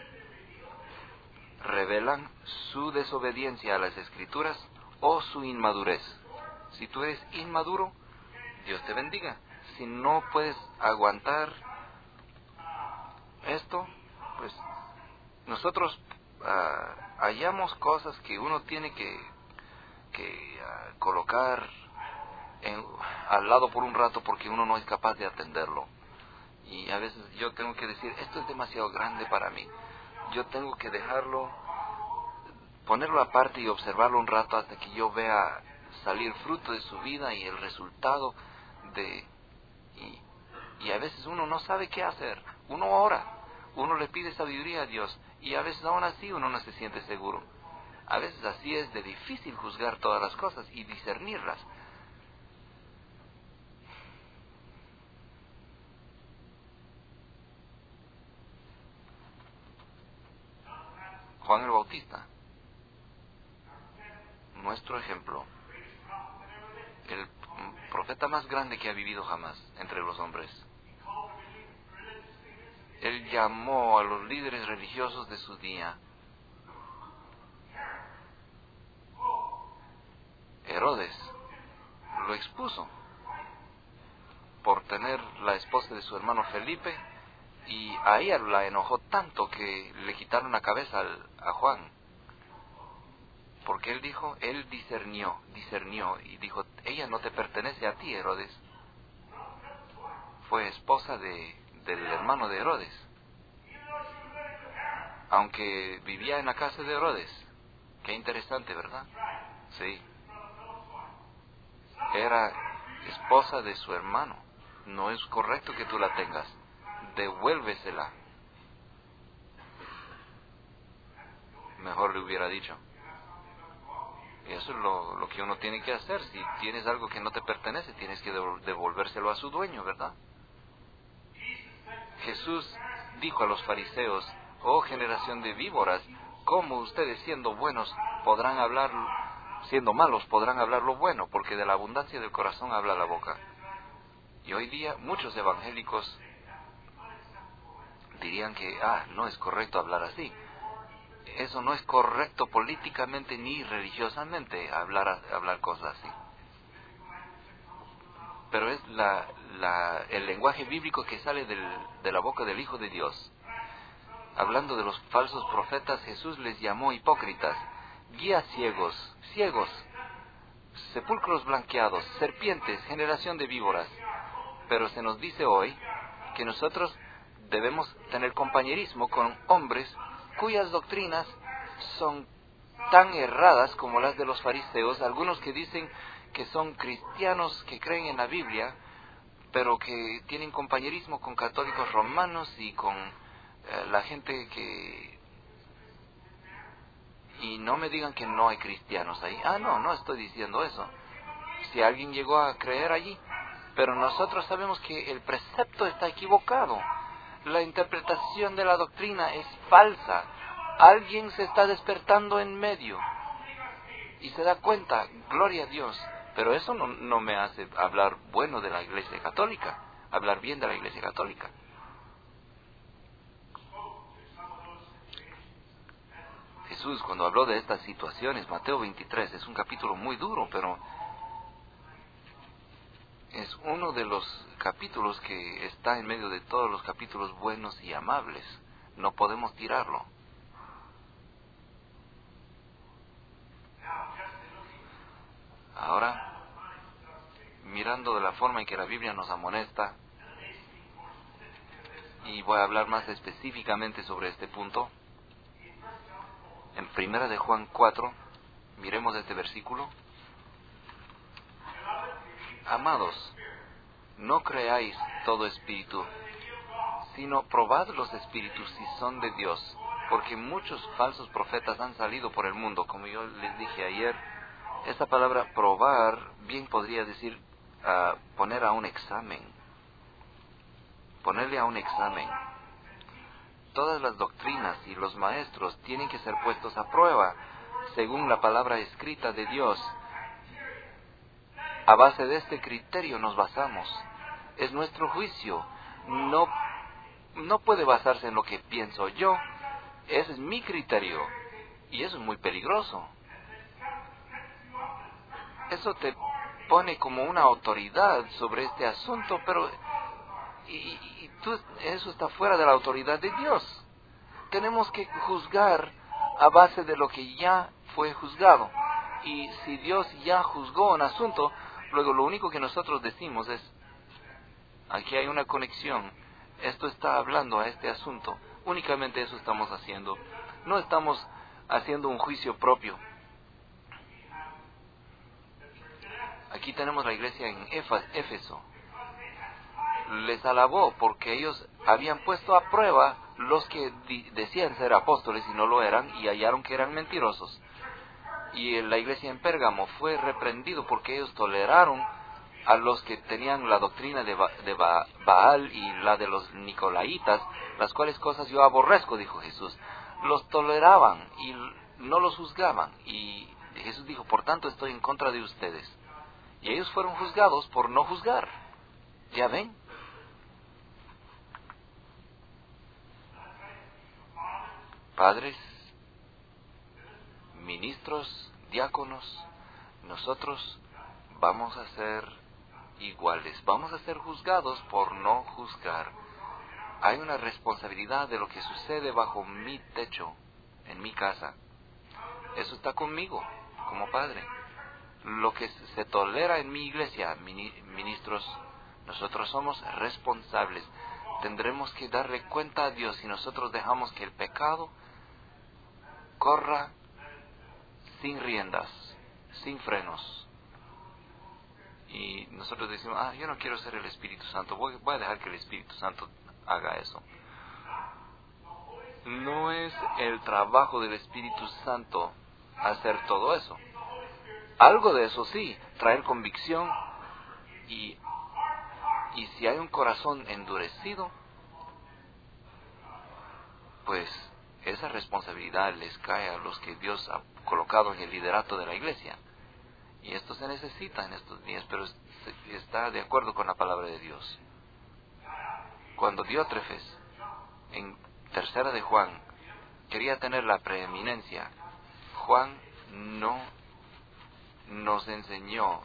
revelan su desobediencia a las Escrituras o su inmadurez. Si tú eres inmaduro, Dios te bendiga. Si no puedes aguantar esto, pues nosotros uh, hallamos cosas que uno tiene que, que uh, colocar en, al lado por un rato porque uno no es capaz de atenderlo. Y a veces yo tengo que decir, esto es demasiado grande para mí. Yo tengo que dejarlo, ponerlo aparte y observarlo un rato hasta que yo vea salir fruto de su vida y el resultado de... Y, y a veces uno no sabe qué hacer. Uno ora, uno le pide sabiduría a Dios y a veces aún así uno no se siente seguro. A veces así es de difícil juzgar todas las cosas y discernirlas. Juan el Bautista, nuestro ejemplo, el profeta más grande que ha vivido jamás entre los hombres. Él llamó a los líderes religiosos de su día. Herodes lo expuso por tener la esposa de su hermano Felipe, y a ella la enojó tanto que le quitaron la cabeza al, a Juan. Porque él dijo, él discernió, discernió y dijo, ella no te pertenece a ti, Herodes. Fue esposa de, del hermano de Herodes, aunque vivía en la casa de Herodes. Qué interesante, ¿verdad? Sí. Era esposa de su hermano. No es correcto que tú la tengas. Devuélvesela. Mejor le hubiera dicho. Y eso es lo, lo que uno tiene que hacer. Si tienes algo que no te pertenece, tienes que devolvérselo a su dueño, ¿verdad? Jesús dijo a los fariseos, oh generación de víboras, ¿cómo ustedes siendo buenos podrán hablar, siendo malos podrán hablar lo bueno? Porque de la abundancia del corazón habla la boca. Y hoy día muchos evangélicos dirían que, ah, no es correcto hablar así. Eso no es correcto políticamente ni religiosamente, hablar, hablar cosas así. Pero es la, la, el lenguaje bíblico que sale del, de la boca del Hijo de Dios. Hablando de los falsos profetas, Jesús les llamó hipócritas, guías ciegos, ciegos, sepulcros blanqueados, serpientes, generación de víboras. Pero se nos dice hoy que nosotros debemos tener compañerismo con hombres cuyas doctrinas son tan erradas como las de los fariseos, algunos que dicen que son cristianos que creen en la Biblia, pero que tienen compañerismo con católicos romanos y con eh, la gente que... Y no me digan que no hay cristianos ahí. Ah, no, no estoy diciendo eso. Si alguien llegó a creer allí, pero nosotros sabemos que el precepto está equivocado. La interpretación de la doctrina es falsa. Alguien se está despertando en medio y se da cuenta, gloria a Dios. Pero eso no, no me hace hablar bueno de la Iglesia Católica, hablar bien de la Iglesia Católica. Jesús, cuando habló de estas situaciones, Mateo veintitrés, es un capítulo muy duro, pero es uno de los capítulos que está en medio de todos los capítulos buenos y amables. No podemos tirarlo. Ahora, mirando de la forma en que la Biblia nos amonesta, y voy a hablar más específicamente sobre este punto, en Primera de Juan cuatro, miremos este versículo. Amados, no creáis todo espíritu, sino probad los espíritus si son de Dios, porque muchos falsos profetas han salido por el mundo. Como yo les dije ayer, esta palabra probar bien podría decir uh, poner a un examen, ponerle a un examen. Todas las doctrinas y los maestros tienen que ser puestos a prueba, según la palabra escrita de Dios. A base de este criterio nos basamos. Es nuestro juicio. No, no puede basarse en lo que pienso yo. Ese es mi criterio. Y eso es muy peligroso. Eso te pone como una autoridad sobre este asunto, pero y, y tú, eso está fuera de la autoridad de Dios. Tenemos que juzgar a base de lo que ya fue juzgado. Y si Dios ya juzgó un asunto, luego lo único que nosotros decimos es, aquí hay una conexión, esto está hablando a este asunto. Únicamente eso estamos haciendo. No estamos haciendo un juicio propio. Aquí tenemos la iglesia en Éfeso. Les alabó porque ellos habían puesto a prueba los que di- decían ser apóstoles y no lo eran, y hallaron que eran mentirosos. Y la iglesia en Pérgamo fue reprendido porque ellos toleraron a los que tenían la doctrina de, ba- de ba- Baal y la de los Nicolaitas, las cuales cosas yo aborrezco, dijo Jesús. Los toleraban y no los juzgaban. Y Jesús dijo, por tanto estoy en contra de ustedes. Y ellos fueron juzgados por no juzgar. ¿Ya ven? Padres, ministros, diáconos, nosotros vamos a ser iguales. Vamos a ser juzgados por no juzgar. Hay una responsabilidad de lo que sucede bajo mi techo, en mi casa. Eso está conmigo, como padre. Lo que se tolera en mi iglesia, ministros, nosotros somos responsables. Tendremos que darle cuenta a Dios si nosotros dejamos que el pecado corra sin riendas, sin frenos. Y nosotros decimos, ah, yo no quiero ser el Espíritu Santo, voy, voy a dejar que el Espíritu Santo haga eso. No es el trabajo del Espíritu Santo hacer todo eso. Algo de eso sí, traer convicción, y, y si hay un corazón endurecido, pues esa responsabilidad les cae a los que Dios ha colocado en el liderato de la iglesia. Y esto se necesita en estos días, pero está de acuerdo con la palabra de Dios. Cuando Diótrefes, en tercera de Juan, quería tener la preeminencia, Juan no nos enseñó, uh,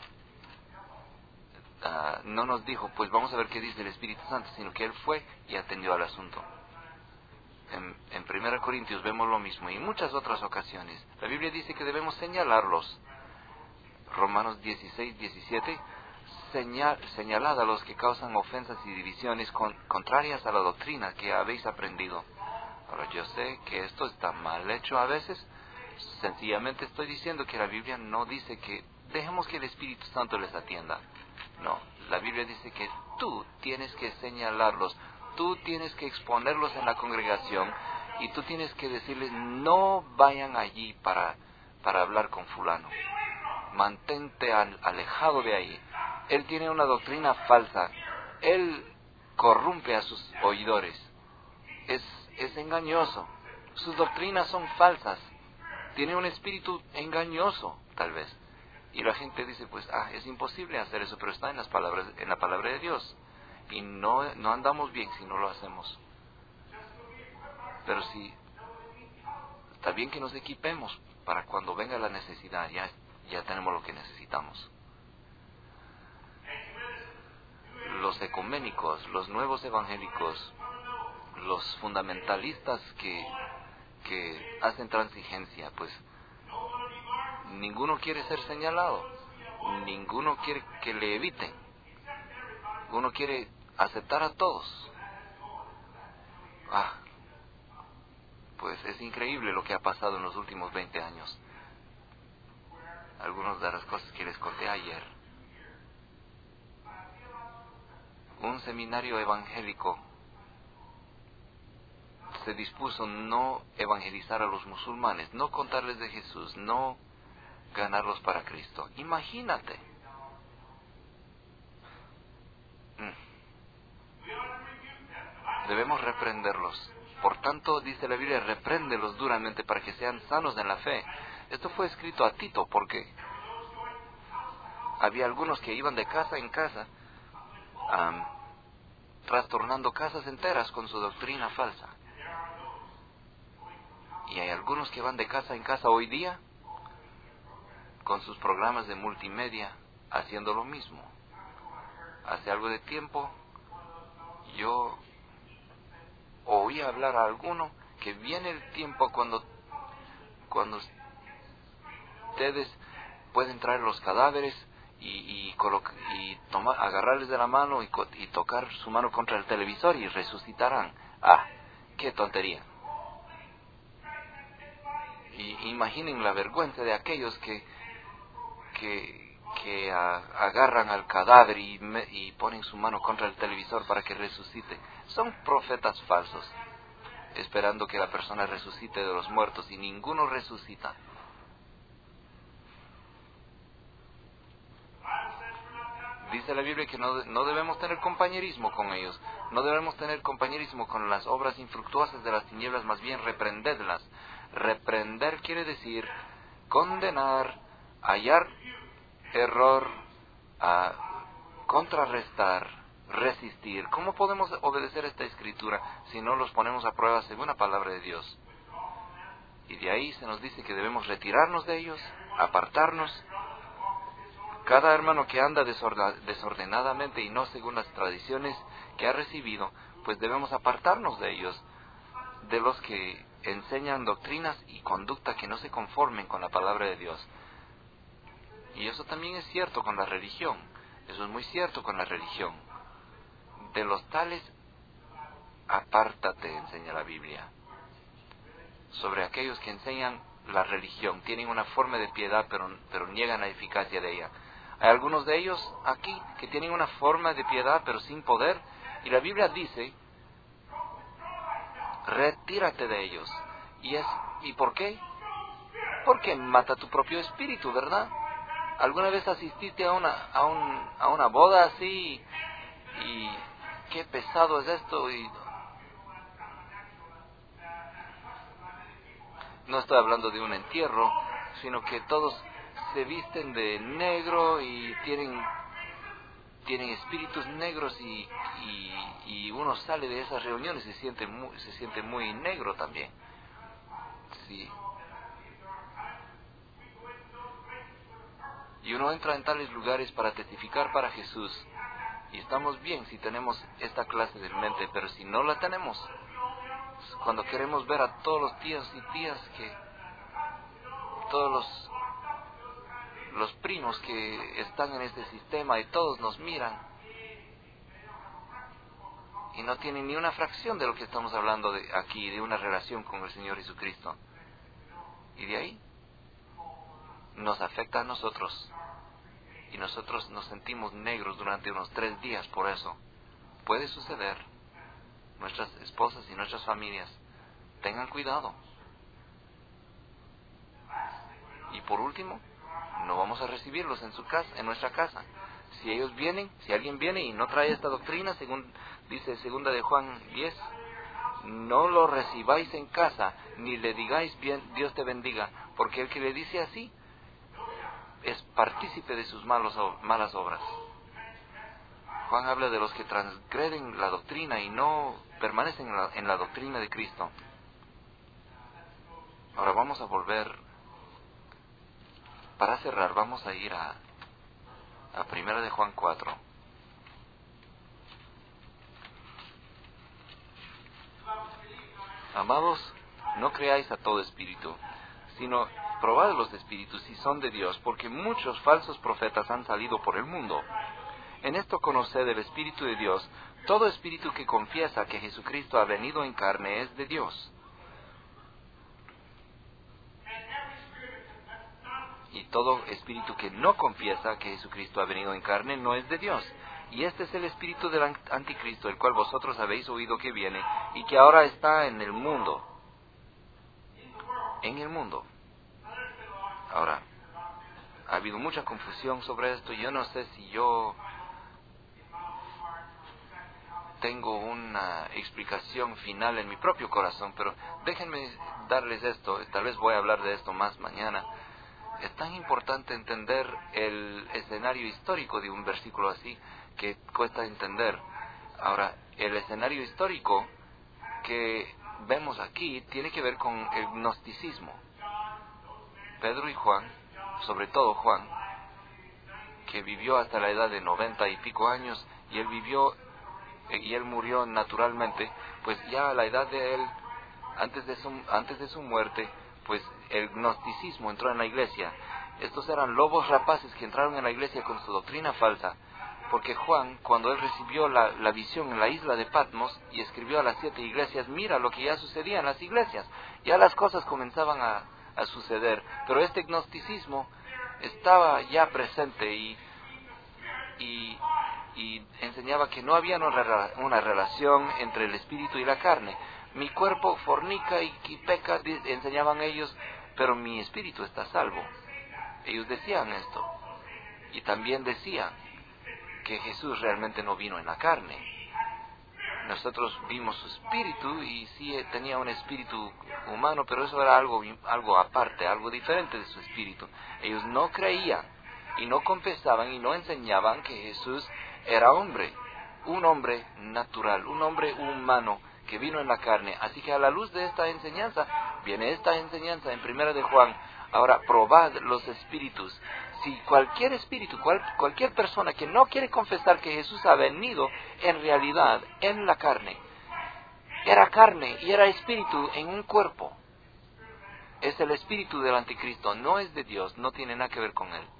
no nos dijo, pues vamos a ver qué dice el Espíritu Santo, sino que él fue y atendió al asunto. En, en primera Corintios vemos lo mismo, y en muchas otras ocasiones. La Biblia dice que debemos señalarlos. Romanos dieciséis, diecisiete, señal, señalad a los que causan ofensas y divisiones con, contrarias a la doctrina que habéis aprendido. Ahora, yo sé que esto está mal hecho a veces. Sencillamente estoy diciendo que la Biblia no dice que dejemos que el Espíritu Santo les atienda. No, la Biblia dice que tú tienes que señalarlos, tú tienes que exponerlos en la congregación, y tú tienes que decirles, no vayan allí para, para hablar con fulano. Mantente al, alejado de ahí. Él tiene una doctrina falsa. Él corrompe a sus oidores. Es, es engañoso. Sus doctrinas son falsas. Tiene un espíritu engañoso, tal vez. Y la gente dice, pues, ah, es imposible hacer eso, pero está en las palabras, en la palabra de Dios. Y no, no andamos bien si no lo hacemos. Pero sí, está bien que nos equipemos para cuando venga la necesidad, ya, ya tenemos lo que necesitamos. Los ecuménicos, los nuevos evangélicos, los fundamentalistas que, que hacen transigencia, pues ninguno quiere ser señalado, ninguno quiere que le eviten, uno quiere aceptar a todos. Ah, pues es increíble lo que ha pasado en los últimos veinte años. Algunas de las cosas que les conté ayer. Un seminario evangélico se dispuso no evangelizar a los musulmanes, no contarles de Jesús, no ganarlos para Cristo. Imagínate. Debemos reprenderlos. Por tanto, dice la Biblia, repréndelos duramente para que sean sanos en la fe. Esto fue escrito a Tito porque había algunos que iban de casa en casa, um, trastornando casas enteras con su doctrina falsa. Y hay algunos que van de casa en casa hoy día con sus programas de multimedia haciendo lo mismo. Hace algo de tiempo yo oí hablar a alguno que viene el tiempo cuando cuando ustedes pueden traer los cadáveres y y, coloca, y tomar, agarrarles de la mano y, y tocar su mano contra el televisor y resucitarán. Ah, qué tontería. Y imaginen la vergüenza de aquellos que que, que a, agarran al cadáver y, me, y ponen su mano contra el televisor para que resucite. Son profetas falsos, esperando que la persona resucite de los muertos, y ninguno resucita. Dice la Biblia que no, no debemos tener compañerismo con ellos, no debemos tener compañerismo con las obras infructuosas de las tinieblas, más bien reprendedlas. Reprender quiere decir condenar, hallar error, a contrarrestar, resistir. ¿Cómo podemos obedecer esta escritura si no los ponemos a prueba según la palabra de Dios? Y de ahí se nos dice que debemos retirarnos de ellos, apartarnos. Cada hermano que anda desordenadamente y no según las tradiciones que ha recibido, pues debemos apartarnos de ellos, de los que enseñan doctrinas y conducta que no se conformen con la palabra de Dios. Y eso también es cierto con la religión. Eso es muy cierto con la religión. De los tales, apártate, enseña la Biblia. Sobre aquellos que enseñan la religión, tienen una forma de piedad, pero, pero niegan la eficacia de ella. Hay algunos de ellos aquí que tienen una forma de piedad, pero sin poder, y la Biblia dice, retírate de ellos. ¿Y, es, ¿y por qué? Porque mata tu propio espíritu, ¿verdad? ¿Alguna vez asististe a una, a un, a una boda así? Y qué pesado es esto. Y no estoy hablando de un entierro, sino que todos se visten de negro y tienen, tienen espíritus negros y, y, y uno sale de esas reuniones y se siente muy, se siente muy negro también. Sí. Y uno entra en tales lugares para testificar para Jesús. Y estamos bien si tenemos esta clase de mente, pero si no la tenemos, cuando queremos ver a todos los tíos y tías que, todos los, los primos que están en este sistema y todos nos miran y no tienen ni una fracción de lo que estamos hablando de aquí, de una relación con el Señor Jesucristo. Y de ahí nos afecta a nosotros. Y nosotros nos sentimos negros durante unos tres días por eso. Puede suceder. Nuestras esposas y nuestras familias, tengan cuidado. Y por último, no vamos a recibirlos en su casa, en nuestra casa. Si ellos vienen, si alguien viene y no trae esta doctrina, según dice segunda de Juan diez, no lo recibáis en casa, ni le digáis bien, Dios te bendiga, porque el que le dice así, es partícipe de sus malos, malas obras. Juan habla de los que transgreden la doctrina y no permanecen en la, en la doctrina de Cristo. Ahora vamos a volver, para cerrar, vamos a ir a, a primera de Juan cuatro. Amados, no creáis a todo espíritu, sino probad los espíritus si son de Dios, porque muchos falsos profetas han salido por el mundo. En esto conoced el Espíritu de Dios. Todo espíritu que confiesa que Jesucristo ha venido en carne es de Dios. Y todo espíritu que no confiesa que Jesucristo ha venido en carne no es de Dios. Y este es el espíritu del anticristo, el cual vosotros habéis oído que viene y que ahora está en el mundo. En el mundo. Ahora, ha habido mucha confusión sobre esto. Yo no sé si yo tengo una explicación final en mi propio corazón, pero déjenme darles esto. Tal vez voy a hablar de esto más mañana. Es tan importante entender el escenario histórico de un versículo así que cuesta entender. Ahora, el escenario histórico que vemos aquí tiene que ver con el gnosticismo. Pedro y Juan, sobre todo Juan, que vivió hasta la edad de noventa y pico años, y él vivió y él murió naturalmente, pues ya a la edad de él, antes de su, antes de su muerte, pues el gnosticismo entró en la iglesia. Estos eran lobos rapaces que entraron en la iglesia con su doctrina falsa, porque Juan, cuando él recibió la, la visión en la isla de Patmos y escribió a las siete iglesias, mira lo que ya sucedía en las iglesias, ya las cosas comenzaban a, a suceder, pero este gnosticismo estaba ya presente y, y, y enseñaba que no había una, una relación entre el espíritu y la carne. Mi cuerpo fornica y, y peca, enseñaban ellos, pero mi espíritu está salvo. Ellos decían esto. Y también decían que Jesús realmente no vino en la carne. Nosotros vimos su espíritu y sí tenía un espíritu humano, pero eso era algo, algo aparte, algo diferente de su espíritu. Ellos no creían y no confesaban y no enseñaban que Jesús era hombre, un hombre natural, un hombre humano que vino en la carne. Así que a la luz de esta enseñanza, viene esta enseñanza en Primera de Juan. Ahora, probad los espíritus. Si cualquier espíritu, cual, cualquier persona que no quiere confesar que Jesús ha venido en realidad en la carne, era carne y era espíritu en un cuerpo, es el espíritu del anticristo, no es de Dios, no tiene nada que ver con él.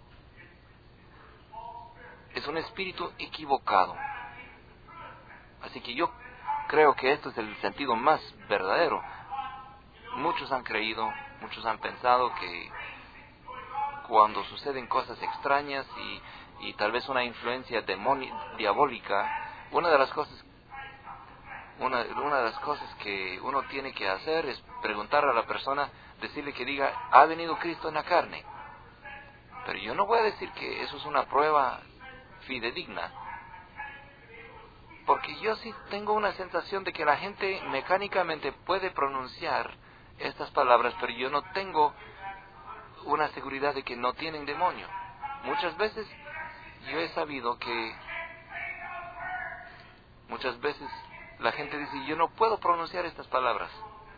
Es un espíritu equivocado. Así que yo creo que esto es el sentido más verdadero. Muchos han creído, muchos han pensado que cuando suceden cosas extrañas y, y tal vez una influencia demoni- diabólica, una de las cosas una, una de las cosas que uno tiene que hacer es preguntar a la persona, decirle que diga, ¿ha venido Cristo en la carne? Pero yo no voy a decir que eso es una prueba fidedigna, porque yo sí tengo una sensación de que la gente mecánicamente puede pronunciar estas palabras, pero yo no tengo una seguridad de que no tienen demonio. Muchas veces yo he sabido que muchas veces la gente dice, yo no puedo pronunciar estas palabras.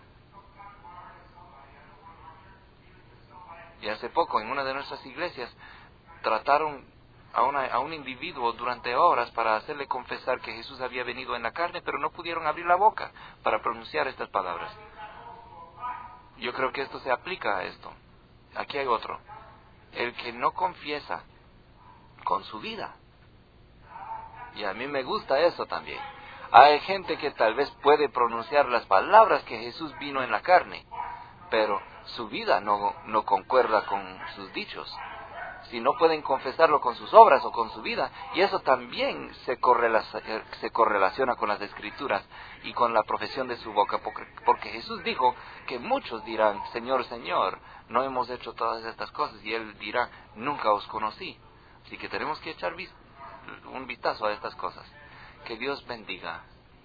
Y hace poco en una de nuestras iglesias trataron a, una, a un individuo durante horas para hacerle confesar que Jesús había venido en la carne, pero no pudieron abrir la boca para pronunciar estas palabras. Yo creo que esto se aplica a esto. Aquí hay otro. El que no confiesa con su vida. Y a mí me gusta eso también. Hay gente que tal vez puede pronunciar las palabras que Jesús vino en la carne, pero su vida no, no concuerda con sus dichos. Si no pueden confesarlo con sus obras o con su vida, y eso también se, correlaciona, se correlaciona con las Escrituras y con la profesión de su boca, porque, porque Jesús dijo que muchos dirán, Señor, Señor, no hemos hecho todas estas cosas, y Él dirá, nunca os conocí. Así que tenemos que echar vis- un vistazo a estas cosas. Que Dios bendiga.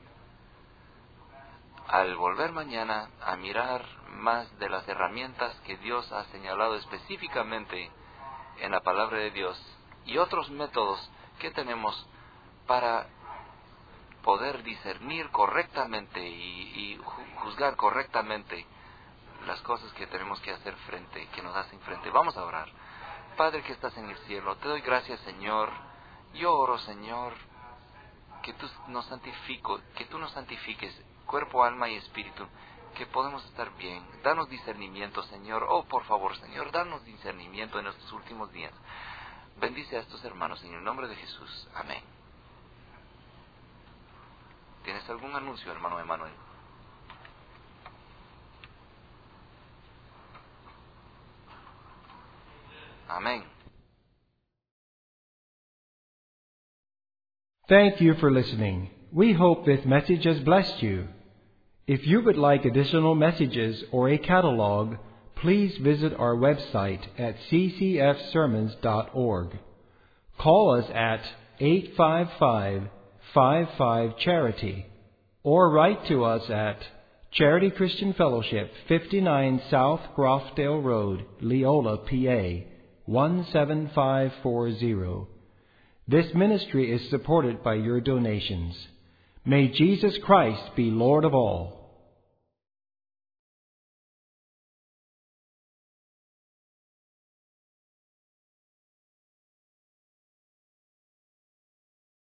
Al volver mañana a mirar más de las herramientas que Dios ha señalado específicamente en la palabra de Dios y otros métodos que tenemos para poder discernir correctamente y, y juzgar correctamente las cosas que tenemos que hacer frente, que nos hacen frente. Vamos a orar. Padre que estás en el cielo, te doy gracias, Señor. Yo oro, Señor, que tú nos santifico, que tú nos santifiques, cuerpo, alma y espíritu, que podemos estar bien. Danos discernimiento, Señor. Oh, por favor, Señor, danos discernimiento en estos últimos días. Bendice a estos hermanos en el nombre de Jesús. Amén. ¿Tienes algún anuncio, hermano Emanuel? Amén. Thank you for listening. We hope this message has blessed you. If you would like additional messages or a catalog, please visit our website at c c f sermons dot org. Call us at eight five five, five five, charity or write to us at Charity Christian Fellowship, fifty-nine South Grofdale Road, Leola, P A, one seven five four zero. This ministry is supported by your donations. May Jesus Christ be Lord of all.